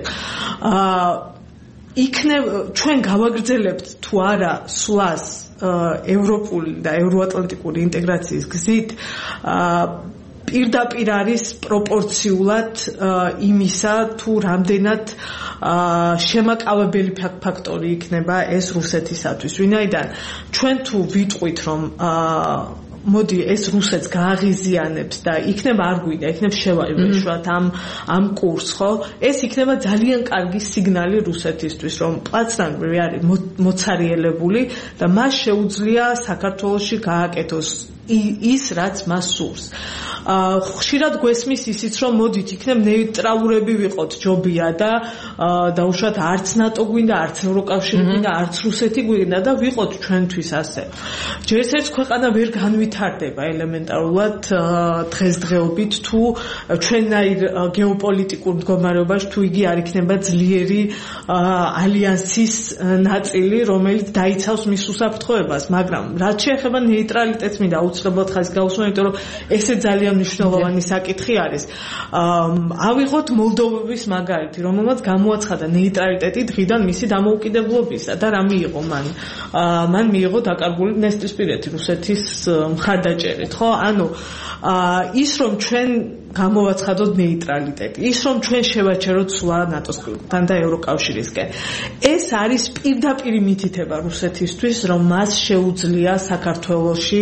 ჩვენ გავაგრძელებთ თუ არა სვლას ევროპული და ევროატლანტიკური ინტეგრაციის გზით, პირდაპირ არის პროპორციულად იმისა, თუ რამდენად შემაკავებელი ფაქტორი იქნება ეს რუსეთისათვის. ვინაიდან ჩვენ თუ ვიტყვით, რომ მოდი ეს რუსეთს გააღიზიანებს და იქნება არ გვიდა, იქნება შევაშვათ ამ კურსს, ხო? ეს იქნება ძალიან კარგი სიგნალი რუსეთისთვის, რომ პლაცდარმი არის მოცარიელებული და მას შეუძლია საქართველოში გააკეთოს ის, რაც მას სურს. ხშირად გვესმის ისიც, რომ მოდით იქნებ ნეიტრალურები ვიყოთ, ჯობია და დაუშვათ არც ნატო გვინდა, არც ევროკავშირი გვინდა, არც რუსეთი გვინდა და ვიყოთ ჩვენთვის ასე. ჯერ ერთ ქვეყანა ვერ განვითარდება ელემენტარულად დღესდღეობით, თუ ჩვენაირ გეოპოლიტიკურ მდგომარეობაში თუ იგი არ იქნება ძლიერი ალიანსის ნაწილი, რომელიც დაიცავს მის უსაფრთხოებას, მაგრამ რაც შეეხება ნეიტრალიტეტს მინდა უცნობად ხაზს გაუსვენ, იმიტომ რომ ესე ძალიან მნიშვნელოვანი საკითხი არის. ავიღოთ მოლდოვების მაგალითი, რომელმაც გამოაცხადა ნეიტრალიტეტი დღიდან მისი დამოუკიდებლობისა და რა მიიღო მან? მან მიიღო დაკარგული დნესტრისპირეთი რუსეთის მხარდაჭერით, ხო? ანუ ის რომ ჩვენ გამოვაცხადოთ ნეიტრალიტეტი, ის რომ ჩვენ შევაჩეროთ სვლა ნატოსთან და ევროკავშირისკენ. ეს არის პირდაპირ მითითება რუსეთისთვის, რომ მას შეუძლია საქართველოში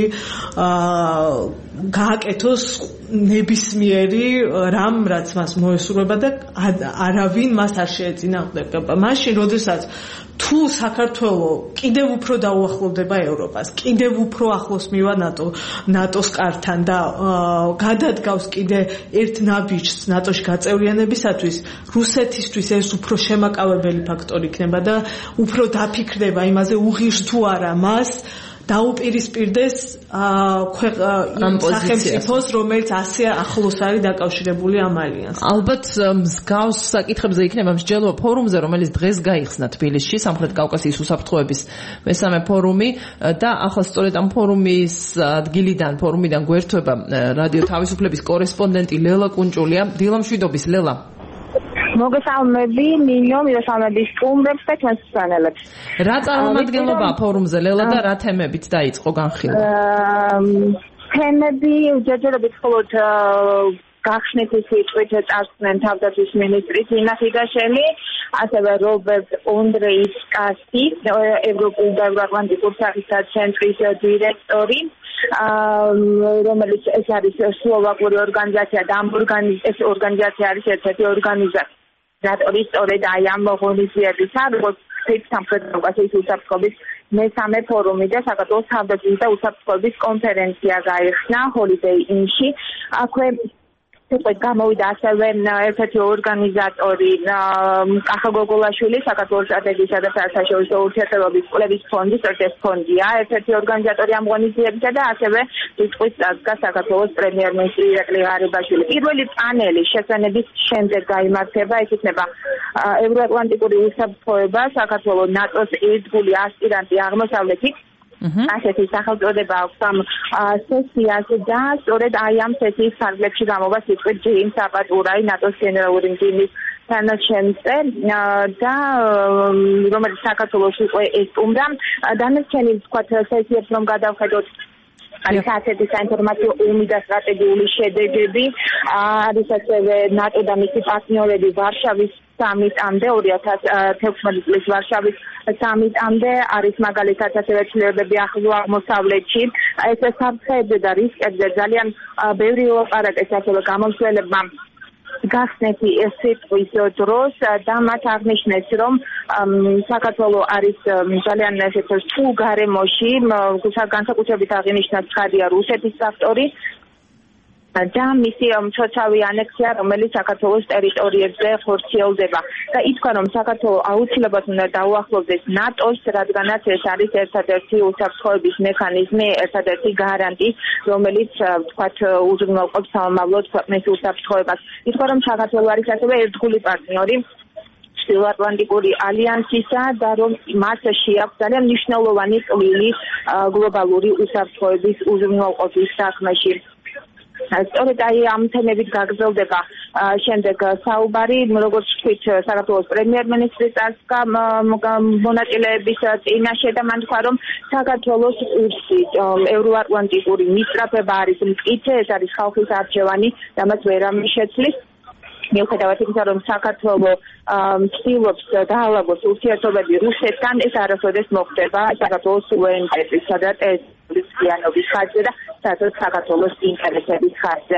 გააკეთოს ნებისმიერი რამ, რაც მას მოესურვება და არავინ მას არ შეეწინააღმდეგება. მაშინ, როდესაც თუ საქართველო კიდევ უფრო დაუახლოვდება ევროპას, კიდევ უფრო ახლოს მივა ნატოს კართან და გადადგავს კიდე ერთ ნაბიჯს ნატოში გაწევრიანებისათვის, რუსეთისთვის ეს უფრო შემაკავებელი ფაქტორი იქნება და უფრო დაფიქრდება იმაზე, უღირს თუ არა მას დაუპირისპირდეს სახელმწიფოს, რომელიც ასე ახლოს არის დაკავშირებული ამ ალიანსთან. ალბათ მსგავს საკითხებზე იქნება მსჯელობა ფორუმზე, რომელიც დღეს გაიხსნა თბილისში, სამხრეთ კავკასიის უსაფრთხოების მესამე ფორუმი და ახლა სწორედ ამ ფორუმიდან გვერთვება რადიო თავისუფლების კორესპონდენტი ლელა კუნჭულია. დილამშვიდობის, ლელა. მოგესალმები, ნინო, მოგესალმები სტუმრებს და ჩვენს მსმენელებს. რა წარმომადგენლობა ფორუმზე, ლელა, და რა თემებით დაიწყო განხილვა? თემები ჯერჯერობით მხოლოდ გახსნითი სიტყვით წარსდნენ თავდაცვის მინისტრი ძინა ხიდაშელი, ასევე რობერტ ონდრეის კასი, ევროპულ და ევროატლანტიკურ საკითხთა ცენტრის დირექტორი, რომელიც ეს არის სლოვაკური ორგანიზაცია და ამ ეს ორგანიზაცია არის ერთ-ერთი ორგანიზატორი სწორედ აი ამ ღონისძიებისა, როგორც სამხრეთ კავკასიის უსაფრთხოების მესამე ფორუმი და საქართველოს თავდაცვის და უსაფრთხოების კონფერენცია გაიხსნა ჰოლიდეი ინში. აქვე გამოვიდა ასევე ერთ-ერთი ორგანიზატორი კახა გოგოლაშვილი, საქართველოს სტრატეგიისა და საერთაშორისო ურთიერთობების კვლევის ფონდის, ეს ფონდია ერთ-ერთი ორგანიზატორი ამ ღონისძიებისა და ასევე სიტყვის წასდგა საქართველოს პრემიერ-მინისტრი ირაკლი ღარიბაშვილი. პირველი პანელი შესვენების შემდეგ გაიმართება, ეს იქნება ევროატლანტიკური უსაფრთხოება, საქართველოს ნატოს ერთგული ასპირანტი აღმოსავლეთით. ასეთი სახელწოდება აქვს ამ სესიას და სწორედ აი ამ სესიის ფარგლებში გამოვა სიტყვით ჯეიმს აპატურაი, ნატოს გენერალური მდივნის თანაშემწე და რომელიც საქართველოს უკვე ესტუმრა. დანარჩენი თქვათ სესიებს რომ გადავხედოთ, არის ასეთი საინფორმაციო ომი და სტრატეგიული შედეგები, არის ასევე ნატო და მისი პარტნიორები ვარშავის სამიტამდე 2016 წლის ვარშავის სამიტამდე, არის მაგალითად ასევე ცვლილებები ახლო აღმოსავლეთში. ეს საფრთხეებზე და რისკებზე ძალიან ბევრი ლაპარაკეს ასევე გამომცველებმა გახსნეთი სიტყვის დროს და მათ აღნიშნეს, რომ საქართველოს არის ძალიან სულ გარემოში, განსაკუთრებით აღინიშნა ცხადია რუსეთის ფაქტორი და მისი მცოცავი ანექსია, რომელიც საქართველოს ტერიტორიებზე ხორციელდება. და ითქვა, რომ საქართველოს აუცილებლად უნდა დაუახლოვდეს ნატოს, რადგანაც ეს არის ერთადერთი უსაფრთხოების მექანიზმი, ერთადერთი გარანტი, რომელიც თქვათ უზრუნველყოფს სამომავლოდ ქვეყნის უსაფრთხოებას. ითქვა, რომ საქართველოს არის ასევე ერთგული პარტნიორი ჩრდილოატლანტიკური ალიანსისა და რომ მას შეაქვს ძალიან მნიშვნელოვანი წვლილი გლობალური უსაფრთხოების უზრუნველყოფის საქმეში. სწორედ აი ამ თემებით გაგრძელდება შემდეგ საუბარი, როგორც ვთქვით, საქართველოს პრემიერ-მინისტრი წასდგა მონაწილეების წინაშე და მან თქვა, რომ საქართველოს კურსი ევროატლანტიკური მისწრაფება არის მტკიცე, ეს არის ხალხის არჩევანი და მას ვერავინ შეცვლის. მიუხედავად იმისა, რომ საქართველოს ცდილობს დაალაგოს ურთიერთობები რუსეთთან, ეს არასოდეს მოხდება საქართველოს სუვერენიტეტისა და ტერიტორიების ხარჯზე და საქართველოს ინტერესების ხარჯზე.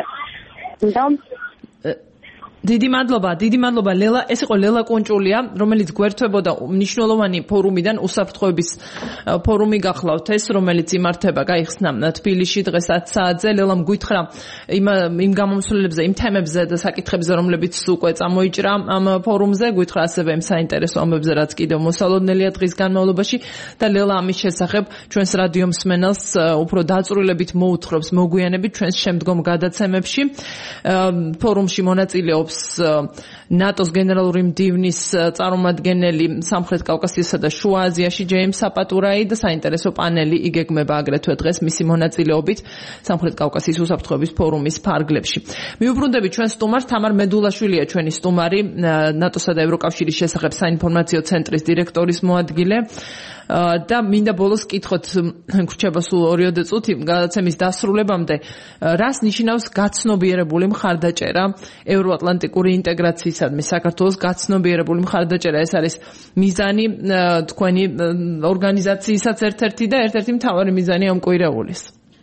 დიდი მადლობა ლელა. ეს იყო ლელა კუნჭულია, რომელიც გვერდებოდა მნიშვნელოვანი ფორუმიდან, უსაფრთხოების ფორუმი გახლავთ ეს, რომელიც იმართება, გაიხსნა თბილისში დღეს 10 საათზე. ლელამ გითხრა იმ გამომსვლელებზე, იმ თემებზე და საკითხებზე, რომლებიც უკვე წამოიჭრა ამ ფორუმზე, გითხრა ასევე იმ საინტერესო ამბებზე, რაც კიდევ მოსალოდნელია დღის განმავლობაში და ლელა ამის შესახებ ჩვენს რადიო მსმენელს უფრო დაწვრილებით მოუთხრობს მოგვიანებით ჩვენს შემდგომ გადაცემებში. ფორუმში მონაწილეობს ნატოს გენერალური მდივნის წარმომადგენელი სამხრეთ კავკასიასა და შუა აზიაში ჯეიმს აპატურაი და საინტერესო პანელი იგეგმება აგრეთვე დღეს მისი მონაწილეობით სამხრეთ კავკასიის უსაფრთხოების ფორუმის ფარგლებში. მიუბრუნდები ჩვენ სტუმარს, თამარ მედულაშვილია ჩვენი სტუმარი, ნატოსა და ევროკავშირის შესახებ საინფორმაციო ცენტრის დირექტორის მოადგილე. და მინდა ბოლოს კითხოთ, გრჩება სულ 2 წუთი გადაცემის დასრულებამდე, რას ნიშნავს გაცნობიერებული მხარდაჭერა ევროატლანტიკური ინტეგრაციისადმი საქართველოს გაცნობიერებული მხარდაჭერა? ეს არის მიზანი თქვენი ორგანიზაციისაც ერთ-ერთი და ერთ-ერთი მთავარი მიზანი ამ კვირეულის.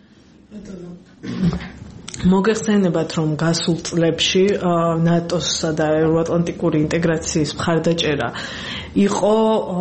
მოგეხსენებათ, რომ გასულ წლებში ნატოსსა და ევროატლანტიკური ინტეგრაციის მხარდაჭერა იყო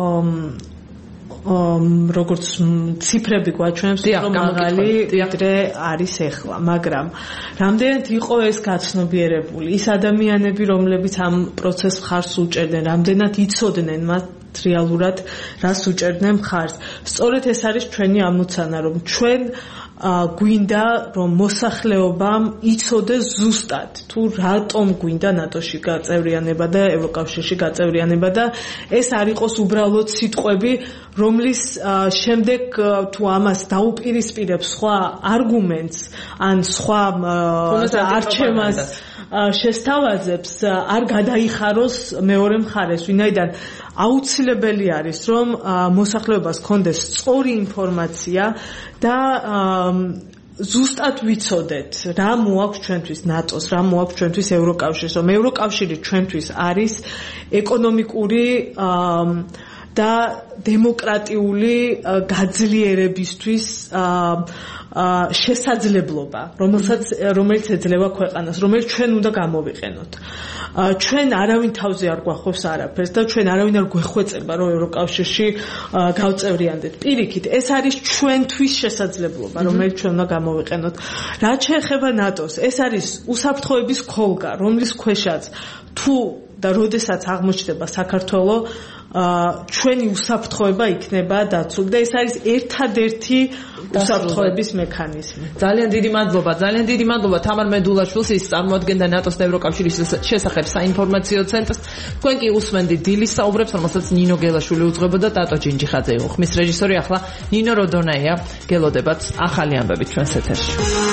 როგორც ციფრები გვაჩვენებს, რომ მაღალი ვიდრე არის ახლა, მაგრამ რამდენად იყო ეს გაცნობიერებული, ის ადამიანები, რომლებიც ამ პროცესს მხარს უჭერდნენ, რამდენად იცოდნენ მათ რეალურად რას უჭერდნენ მხარს. სწორედ ეს არის ჩვენი ამოცანა, რომ ჩვენ გვინდა რომ მოსახლეობამ იცოდეს ზუსტად თუ რატომ გვინდა ნატოში გაწევრიანება და ევროკავშირში გაწევრიანება და ეს არ იყოს უბრალოდ სიტყვები, რომლის შემდეგ თუ ამას დაუპირისპირებს სხვა არგუმენტს ან სხვა არჩევას შესთავაზებს, არ გადაიხაროს მეორე მხარეს, ვინაიდან აუცილებელი არის, რომ მოსახლეობას ჰქონდეს სწორი ინფორმაცია და ზუსტად ვიცოდეთ რა მოაქვს ჩვენთვის ნატოს, რა მოაქვს ჩვენთვის ევროკავშირს, რომ ევროკავშირი ჩვენთვის არის ეკონომიკური და დემოკრატიული გაძლიერებისთვის შესაძლებლობა, რომელიც ეძლევა ქვეყანას, რომელიც ჩვენ უნდა გამოვიყენოთ. ჩვენ არავინ თავზე არ გვახობს არაფერს და ჩვენ არავინ არ გვეხვეწება, რომ ევროკავშირში გავწევრიანდეთ. პირიქით, ეს არის ჩვენთვის შესაძლებლობა, რომელიც ჩვენ უნდა გამოვიყენოთ. რაც შეეხება ნატოს, ეს არის უსაფრთხოების ქოლგა, რომლის ქვეშაც თუ და როდესაც აღმოჩნდება საქართველოს ჩვენი უსაფრთხოება იქნება დაცული და ეს არის ერთადერთი უსაფრთხოების მექანიზმი. ძალიან დიდი მადლობა თამარ მედულაშვილს, ის წარმოადგენდა ნატოს და ევროკავშირის შესახებ საინფორმაციო ცენტრს. თქვენ კი უსმენდით დილის საუბრებს, რომელსაც ნინო გელაშვილი უძღვებოდა, ტატო ჯინჯიხაძე იყო ხმის რეჟისორი. ახლა ნინო როდონაია, გელოდებათ ახალი ამბებით ჩვენს ეთერში.